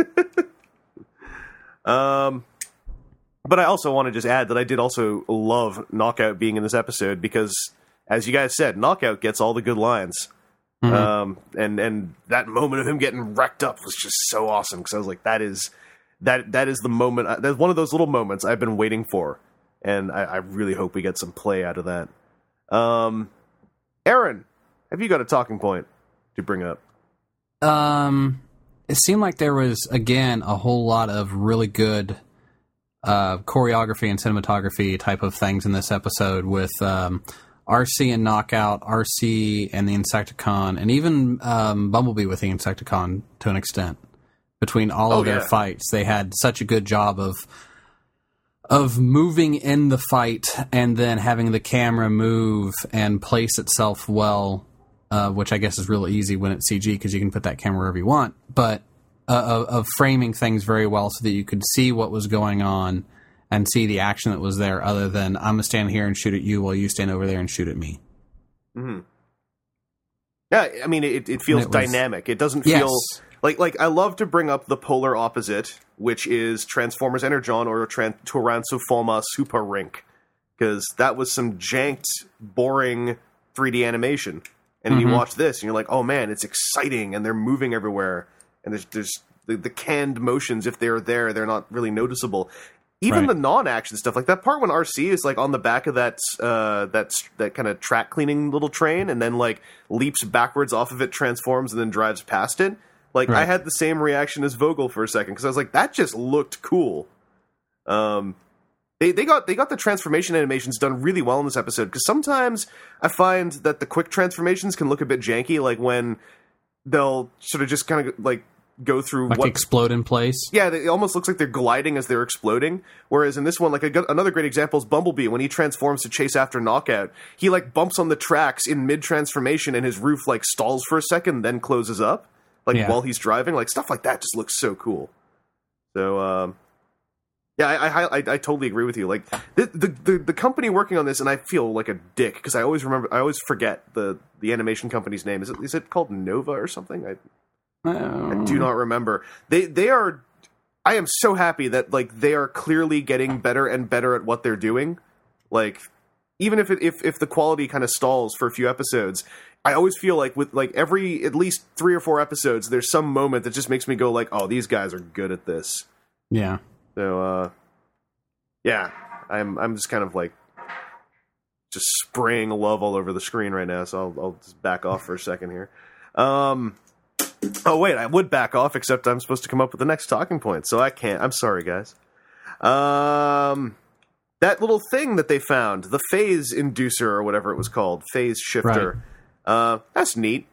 Speaker 2: um. But I also want to just add that I did also love Knockout being in this episode because, as you guys said, Knockout gets all the good lines. Mm-hmm. Um, and, and that moment of him getting wrecked up was just so awesome because I was like, that is that that is the moment. That's one of those little moments I've been waiting for, and I, I really hope we get some play out of that. Um, Aaron, have you got a talking point to bring up?
Speaker 4: Um, it seemed like there was again a whole lot of really good Uh, choreography and cinematography type of things in this episode with um, R C and Knockout, R C and the Insecticon, and even um, Bumblebee with the Insecticon to an extent. Between all
Speaker 2: Oh,
Speaker 4: of their
Speaker 2: yeah.
Speaker 4: fights, they had such a good job of of moving in the fight and then having the camera move and place itself well, uh, which I guess is real easy when it's C G because you can put that camera wherever you want, but Uh, of, of framing things very well so that you could see what was going on and see the action that was there other than I'm going to stand here and shoot at you while you stand over there and shoot at me.
Speaker 2: Mm-hmm. Yeah, I mean, it, it feels
Speaker 4: And it was-
Speaker 2: dynamic. It doesn't
Speaker 4: Yes.
Speaker 2: feel... Like, like I love to bring up the polar opposite, which is Transformers Energon or Tran- Tyrannoforma Super Rink. Because that was some janked, boring three D animation. And then
Speaker 4: Mm-hmm.
Speaker 2: you watch this, and you're like, oh man, it's exciting, and they're moving everywhere. And there's there's the, the canned motions, if they're there, they're not really noticeable. Even
Speaker 4: Right.
Speaker 2: the non-action stuff, like that part when R C is like on the back of that uh, that that kind of track cleaning little train, and then like leaps backwards off of it, transforms, and then drives past it. Like
Speaker 4: Right.
Speaker 2: I had the same reaction as Vogel for a second because I was like, that just looked cool. Um, they they got they got the transformation animations done really well in this episode because sometimes I find that the quick transformations can look a bit janky, like when they'll sort of just kind of like go through
Speaker 4: like
Speaker 2: what
Speaker 4: explode in place.
Speaker 2: Yeah, it almost looks like they're gliding as they're exploding. Whereas in this one, like a, another great example is Bumblebee. When he transforms to chase after Knockout, he like bumps on the tracks in mid transformation, and his roof like stalls for a second, then closes up, like
Speaker 4: Yeah.
Speaker 2: while he's driving. Like stuff like that just looks so cool. So um, yeah, I, I I I totally agree with you. Like the, the the the company working on this, and I feel like a dick because I always remember, I always forget the the animation company's name. Is it is it called Nova or something? I. I do not remember. They they are. I am so happy that like they are clearly getting better and better at what they're doing. Like even if it, if if the quality kind of stalls for a few episodes, I always feel like with like every at least three or four episodes, there's some moment that just makes me go like, oh, these guys are good at this.
Speaker 4: Yeah.
Speaker 2: So uh, yeah, I'm I'm just kind of like just spraying love all over the screen right now. So I'll I'll just back off for a second here. Um. Oh, wait, I would back off, except I'm supposed to come up with the next talking point, so I can't. I'm sorry, guys. Um, that little thing that they found, the phase inducer or whatever it was called, phase shifter, right. uh, that's neat.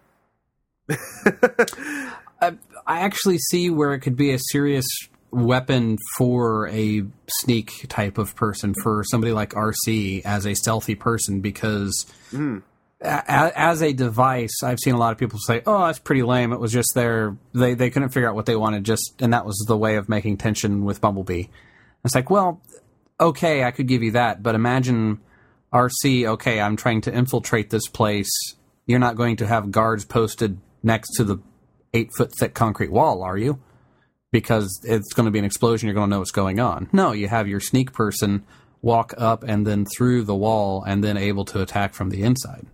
Speaker 4: I, I actually see where it could be a serious weapon for a sneak type of person, for somebody like R C as a stealthy person, because... Mm. As a device, I've seen a lot of people say, "Oh, that's pretty lame. It was just there. They they couldn't figure out what they wanted, just and that was the way of making tension with Bumblebee." It's like, well, okay, I could give you that, but imagine R C. Okay, I'm trying to infiltrate this place. You're not going to have guards posted next to the eight foot thick concrete wall, are you? Because it's going to be an explosion. You're going to know what's going on. No, you have your sneak person walk up and then through the wall, and then able to attack from the inside.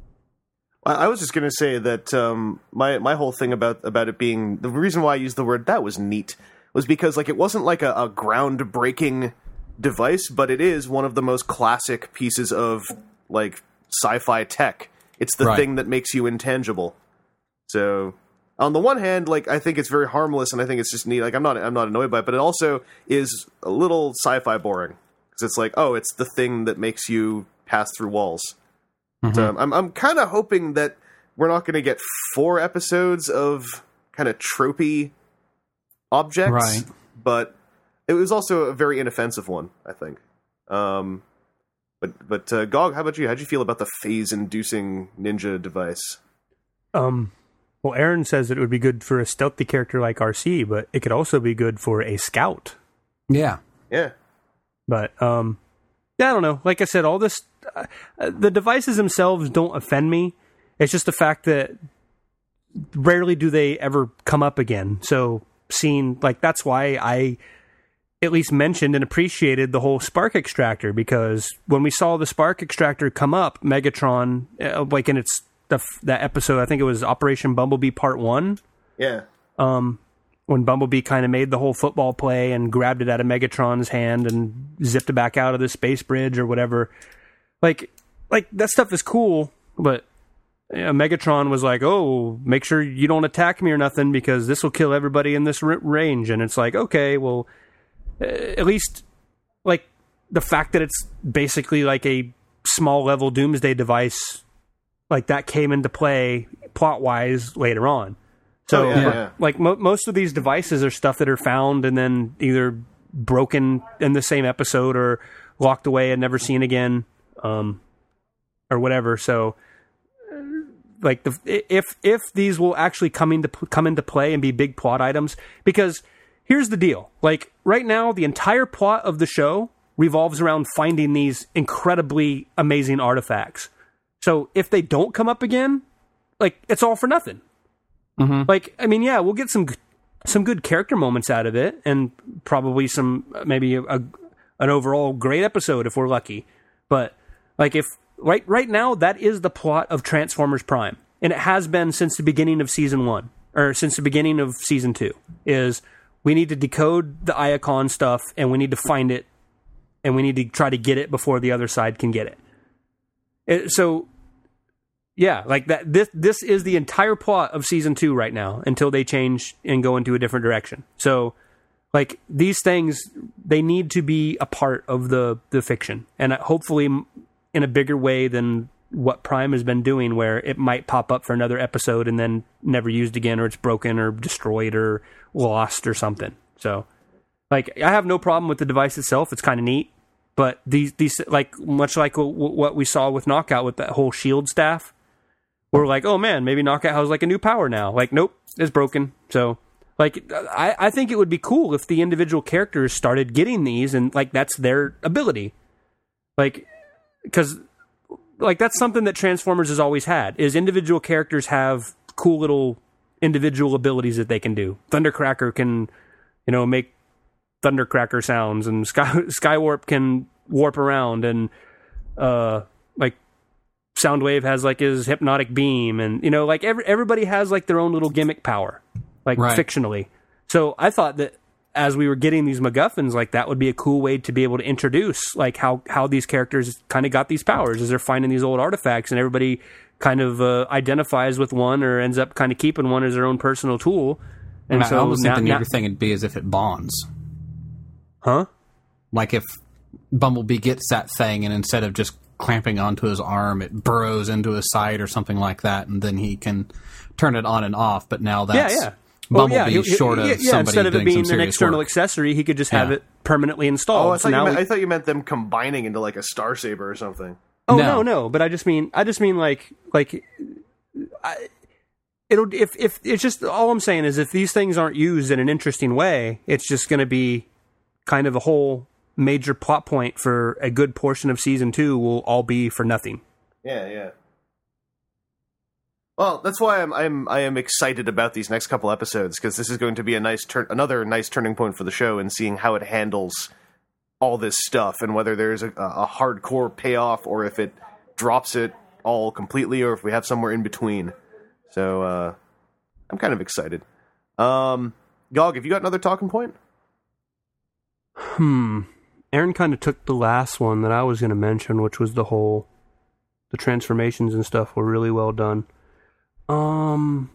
Speaker 2: I was just going to say that um, my my whole thing about, about it being... The reason why I used the word that was neat was because like it wasn't like a, a groundbreaking device, but it is one of the most classic pieces of like sci-fi tech. It's the
Speaker 4: right.
Speaker 2: thing that makes you intangible. So on the one hand, like I think it's very harmless, and I think it's just neat. Like I'm not I'm not annoyed by it, but it also is a little sci-fi boring because it's like, oh, it's the thing that makes you pass through walls. Mm-hmm. So I'm I'm kind of hoping that we're not going to get four episodes of kind of tropey objects,
Speaker 4: right.
Speaker 2: but it was also a very inoffensive one, I think. Um, but but uh, Gog, how about you? How'd you feel about the phase-inducing ninja device?
Speaker 3: Um, well, Aaron says that it would be good for a stealthy character like R C, but it could also be good for a scout.
Speaker 4: Yeah,
Speaker 2: yeah.
Speaker 3: But um, yeah, I don't know. Like I said, all this. Uh, the devices themselves don't offend me. It's just the fact that rarely do they ever come up again. So seeing, like, that's why I at least mentioned and appreciated the whole spark extractor, because when we saw the spark extractor come up, Megatron, uh, like in its the, that episode, I think it was Operation Bumblebee Part One.
Speaker 2: Yeah.
Speaker 3: Um, when Bumblebee kind of made the whole football play and grabbed it out of Megatron's hand and zipped it back out of the space bridge or whatever. Like, like that stuff is cool, but you know, Megatron was like, "Oh, make sure you don't attack me or nothing because this will kill everybody in this r- range." And it's like, okay, well, uh, at least like the fact that it's basically like a small level Doomsday device, like that came into play plot wise later on. So,
Speaker 2: oh, yeah, yeah.
Speaker 3: like mo- most of these devices are stuff that are found and then either broken in the same episode or locked away and never seen again. Um, or whatever. So, like, the, if if these will actually come into come into play and be big plot items, because here's the deal: like right now, the entire plot of the show revolves around finding these incredibly amazing artifacts. So, if they don't come up again, like it's all for nothing.
Speaker 4: Mm-hmm.
Speaker 3: Like, I mean, yeah, we'll get some some good character moments out of it, and probably some maybe a, a an overall great episode if we're lucky, but. Like if right right now that is the plot of Transformers Prime, and it has been since the beginning of season one or since the beginning of season two. Is we need to decode the Iacon stuff and we need to find it, and we need to try to get it before the other side can get it. it so yeah, like that. This this is the entire plot of season two right now until they change and go into a different direction. So. Like these things, they need to be a part of the, the fiction, and hopefully in a bigger way than what Prime has been doing, where it might pop up for another episode and then never used again, or it's broken or destroyed or lost or something. So, like, I have no problem with the device itself. It's kind of neat. But these, these like, much like w- w- what we saw with Knockout with that whole shield staff, we're like, oh man, maybe Knockout has like a new power now. Like, nope, it's broken. So, like, I, I think it would be cool if the individual characters started getting these and, like, that's their ability. Like, because, like, that's something that Transformers has always had, is individual characters have cool little individual abilities that they can do. Thundercracker can, you know, make Thundercracker sounds, and Sky Skywarp can warp around, and uh, like Soundwave has like his hypnotic beam, and you know, like every, everybody has like their own little gimmick power, like right. fictionally. So I thought that as we were getting these MacGuffins, like that would be a cool way to be able to introduce like how how these characters kind of got these powers, as they're finding these old artifacts, and everybody kind of uh, identifies with one or ends up kind of keeping one as their own personal tool. And, and so
Speaker 4: I almost
Speaker 3: now,
Speaker 4: think the
Speaker 3: now,
Speaker 4: neater thing would be as if it bonds.
Speaker 3: Huh?
Speaker 4: Like if Bumblebee gets that thing and instead of just clamping onto his arm, it burrows into his side or something like that, and then he can turn it on and off. But now that's
Speaker 3: yeah, yeah.
Speaker 4: Bumblebee
Speaker 3: oh, yeah.
Speaker 4: short of
Speaker 3: yeah, yeah.
Speaker 4: somebody
Speaker 3: Instead of
Speaker 4: doing
Speaker 3: it being
Speaker 4: some
Speaker 3: an external
Speaker 4: work.
Speaker 3: accessory, he could just have
Speaker 4: Yeah.
Speaker 3: it permanently installed.
Speaker 2: Oh, I
Speaker 3: so
Speaker 2: thought,
Speaker 3: now
Speaker 2: you meant,
Speaker 3: we,
Speaker 2: I thought you meant them combining into like a Star Saber or something.
Speaker 3: oh
Speaker 4: No.
Speaker 3: no, no. But I just mean, I just mean like, like, I, it'll if if it's just all I'm saying is if these things aren't used in an interesting way, it's just going to be kind of a whole major plot point for a good portion of season two will all be for nothing.
Speaker 2: Yeah, yeah. Well, that's why I'm I'm I am excited about these next couple episodes, because this is going to be a nice turn, another nice turning point for the show, and seeing how it handles all this stuff, and whether there's a, a hardcore payoff or if it drops it all completely, or if we have somewhere in between. So uh, I'm kind of excited. Um, Gog, have you got another talking point?
Speaker 3: Hmm. Aaron kind of took the last one that I was going to mention, which was the whole, the transformations and stuff were really well done. Um,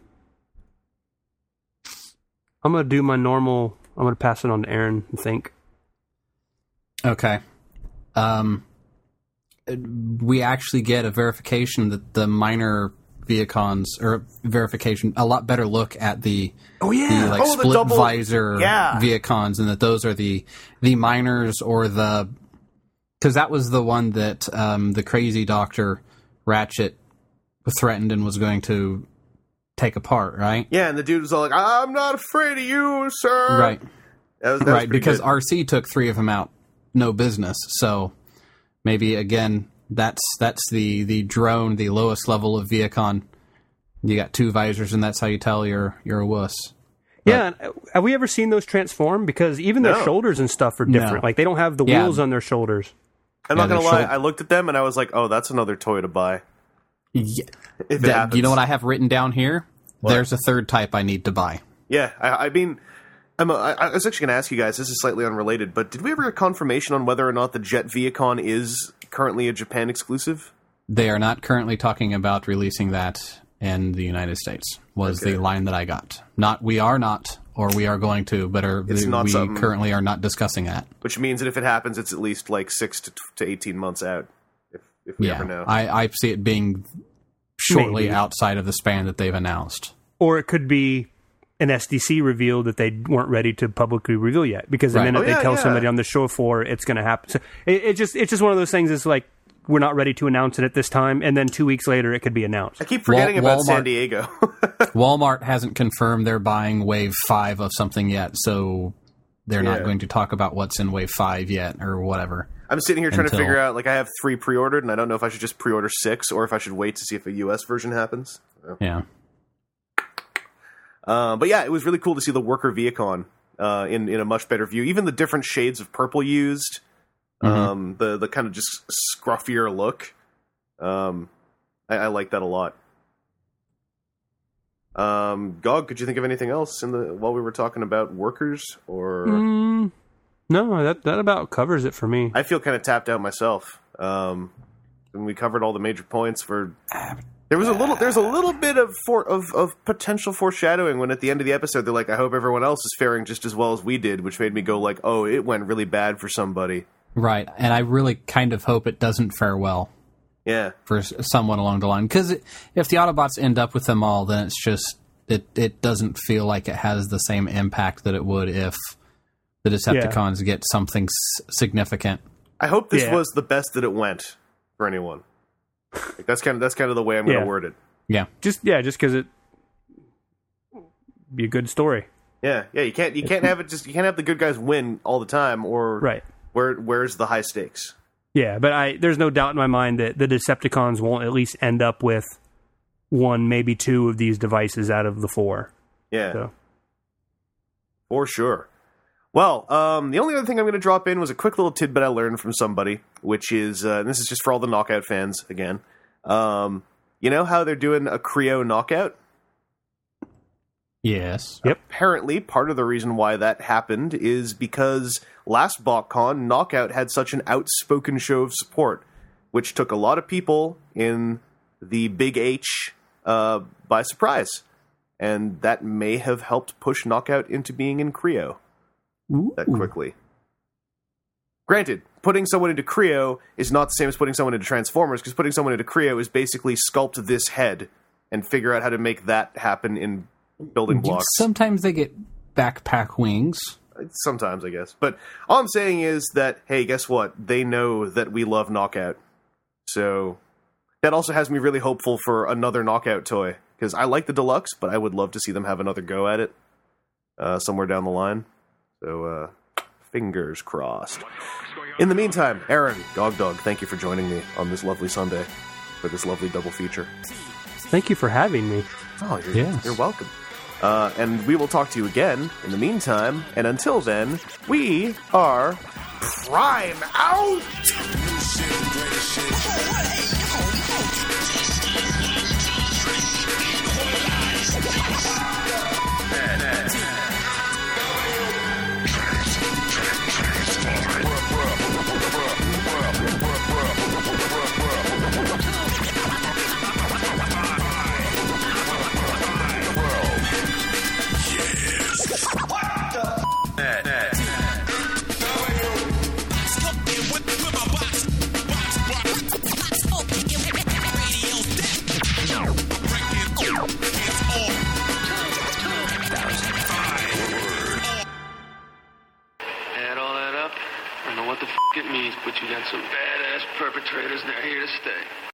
Speaker 3: I'm going to do my normal, I'm going to pass it on to Aaron and think.
Speaker 4: Okay. Um, we actually get a verification that the minor Viacons, or verification, a lot better look at the
Speaker 3: oh yeah
Speaker 4: the, like
Speaker 2: oh, the
Speaker 4: split
Speaker 2: double,
Speaker 4: visor
Speaker 2: yeah.
Speaker 4: Viacons, and that those are the the minors, or the, because that was the one that um, the crazy Doctor Ratchet threatened and was going to take apart, right?
Speaker 2: Yeah, and the dude was all like, "I'm not afraid of you, sir."
Speaker 4: Right,
Speaker 2: that was, that was
Speaker 4: right, because
Speaker 2: good.
Speaker 4: R C took three of them out, no business. So maybe again. That's that's the, the drone, the lowest level of Viacon. You got two visors, and that's how you tell you're you're a wuss. But,
Speaker 3: yeah, have we ever seen those transform? Because even their
Speaker 2: No.
Speaker 3: shoulders and stuff are different.
Speaker 4: No.
Speaker 3: Like they don't have the
Speaker 4: Yeah.
Speaker 3: wheels on their shoulders.
Speaker 2: I'm
Speaker 4: yeah,
Speaker 2: not gonna
Speaker 4: they're
Speaker 2: lie,
Speaker 4: short.
Speaker 2: I looked at them and I was like, "Oh, that's another toy to buy."
Speaker 4: yeah,
Speaker 2: If it
Speaker 4: that-
Speaker 2: happens.
Speaker 4: you know what I have written down here?
Speaker 2: What?
Speaker 4: There's a third type I need to buy.
Speaker 2: Yeah, I, I mean, I'm a, I, I was actually going to ask you guys. This is slightly unrelated, but did we ever get confirmation on whether or not the Jet Viacon is currently a Japan exclusive?
Speaker 4: They are not currently talking about releasing that in the United States, was
Speaker 2: Okay.
Speaker 4: the line that I got. Not we are not, or we are going to, but are,
Speaker 2: It's not
Speaker 4: we
Speaker 2: something-
Speaker 4: currently are not discussing that.
Speaker 2: Which means that if it happens, it's at least like six to, to eighteen months out, if, if we
Speaker 4: Yeah,
Speaker 2: ever know.
Speaker 4: I, I see it being shortly
Speaker 3: Maybe.
Speaker 4: outside of the span that they've announced.
Speaker 3: Or it could be an S D C reveal that they weren't ready to publicly reveal yet. Because the
Speaker 4: Right.
Speaker 3: minute
Speaker 2: Oh, yeah,
Speaker 3: they tell
Speaker 2: yeah.
Speaker 3: somebody on the show floor it's going to happen. So it, it just it's just one of those things. It's like we're not ready to announce it at this time, and then two weeks later it could be announced.
Speaker 2: I keep forgetting
Speaker 4: Wal-
Speaker 2: about San
Speaker 4: Walmart-
Speaker 2: Diego.
Speaker 4: Walmart hasn't confirmed they're buying Wave five of something yet, so they're not
Speaker 2: Yeah.
Speaker 4: going to talk about what's in Wave five yet, or whatever.
Speaker 2: I'm sitting here trying
Speaker 4: Until-
Speaker 2: to figure out, like, I have three pre-ordered, and I don't know if I should just pre-order six, or if I should wait to see if a U S version happens. So.
Speaker 4: Yeah.
Speaker 2: Uh, but yeah, it was really cool to see the Worker Viacon uh, in in a much better view. Even the different shades of purple used,
Speaker 4: Mm-hmm.
Speaker 2: um, the the kind of just scruffier look. Um, I, I like that a lot. Um, Gog, could you think of anything else in the while we were talking about workers? Or
Speaker 3: Mm, no, that that about covers it for me.
Speaker 2: I feel kind of tapped out myself. Um, and we covered all the major points for. There was a little. There's a little bit of for of, of potential foreshadowing when at the end of the episode they're like, "I hope everyone else is faring just as well as we did," which made me go like, "Oh, it went really bad for somebody."
Speaker 4: Right, and I really kind of hope it doesn't fare well.
Speaker 2: Yeah.
Speaker 4: For someone along the line. Because if the Autobots end up with them all, then it's just, it, it doesn't feel like it has the same impact that it would if the Decepticons yeah. get something s- significant.
Speaker 2: I hope this
Speaker 3: yeah.
Speaker 2: was the best that it went for anyone. Like, that's kind of that's kind of the way I'm going to
Speaker 3: yeah.
Speaker 2: word it.
Speaker 4: Yeah.
Speaker 3: Just yeah, just because it be a good story.
Speaker 2: Yeah, yeah. You can't you can't have it just you can't have the good guys win all the time, or
Speaker 3: right.
Speaker 2: Where where's the high stakes?
Speaker 3: Yeah, but I there's no doubt in my mind that the Decepticons won't at least end up with one, maybe two of these devices out of the four.
Speaker 2: Yeah,
Speaker 3: so.
Speaker 2: For sure. Well, um, the only other thing I'm going to drop in was a quick little tidbit I learned from somebody, which is, uh, and this is just for all the Knockout fans again. Um, you know how they're doing a Creo Knockout?
Speaker 4: Yes.
Speaker 3: Yep.
Speaker 2: Apparently, part of the reason why that happened is because last BotCon, Knockout had such an outspoken show of support, which took a lot of people in the Big H uh, by surprise. And that may have helped push Knockout into being in Creo.
Speaker 3: Ooh.
Speaker 2: That quickly. Granted, putting someone into Creo is not the same as putting someone into Transformers, because putting someone into Creo is basically sculpt this head and figure out how to make that happen in building blocks.
Speaker 4: Sometimes they get backpack wings.
Speaker 2: Sometimes, I guess. But all I'm saying is that, hey, guess what? They know that we love Knockout. So that also has me really hopeful for another Knockout toy, because I like the Deluxe, but I would love to see them have another go at it uh, somewhere down the line. So, uh, fingers crossed. In the meantime, Aaron, Dog Dog, thank you for joining me on this lovely Sunday for this lovely double feature.
Speaker 3: Thank you for having me.
Speaker 2: Oh, you're,
Speaker 4: yes.
Speaker 2: you're welcome. Uh, and we will talk to you again in the meantime. And until then, we are Prime Out!
Speaker 1: Add all that up, I know what the f*** it means, but you got some badass perpetrators and they're here to stay.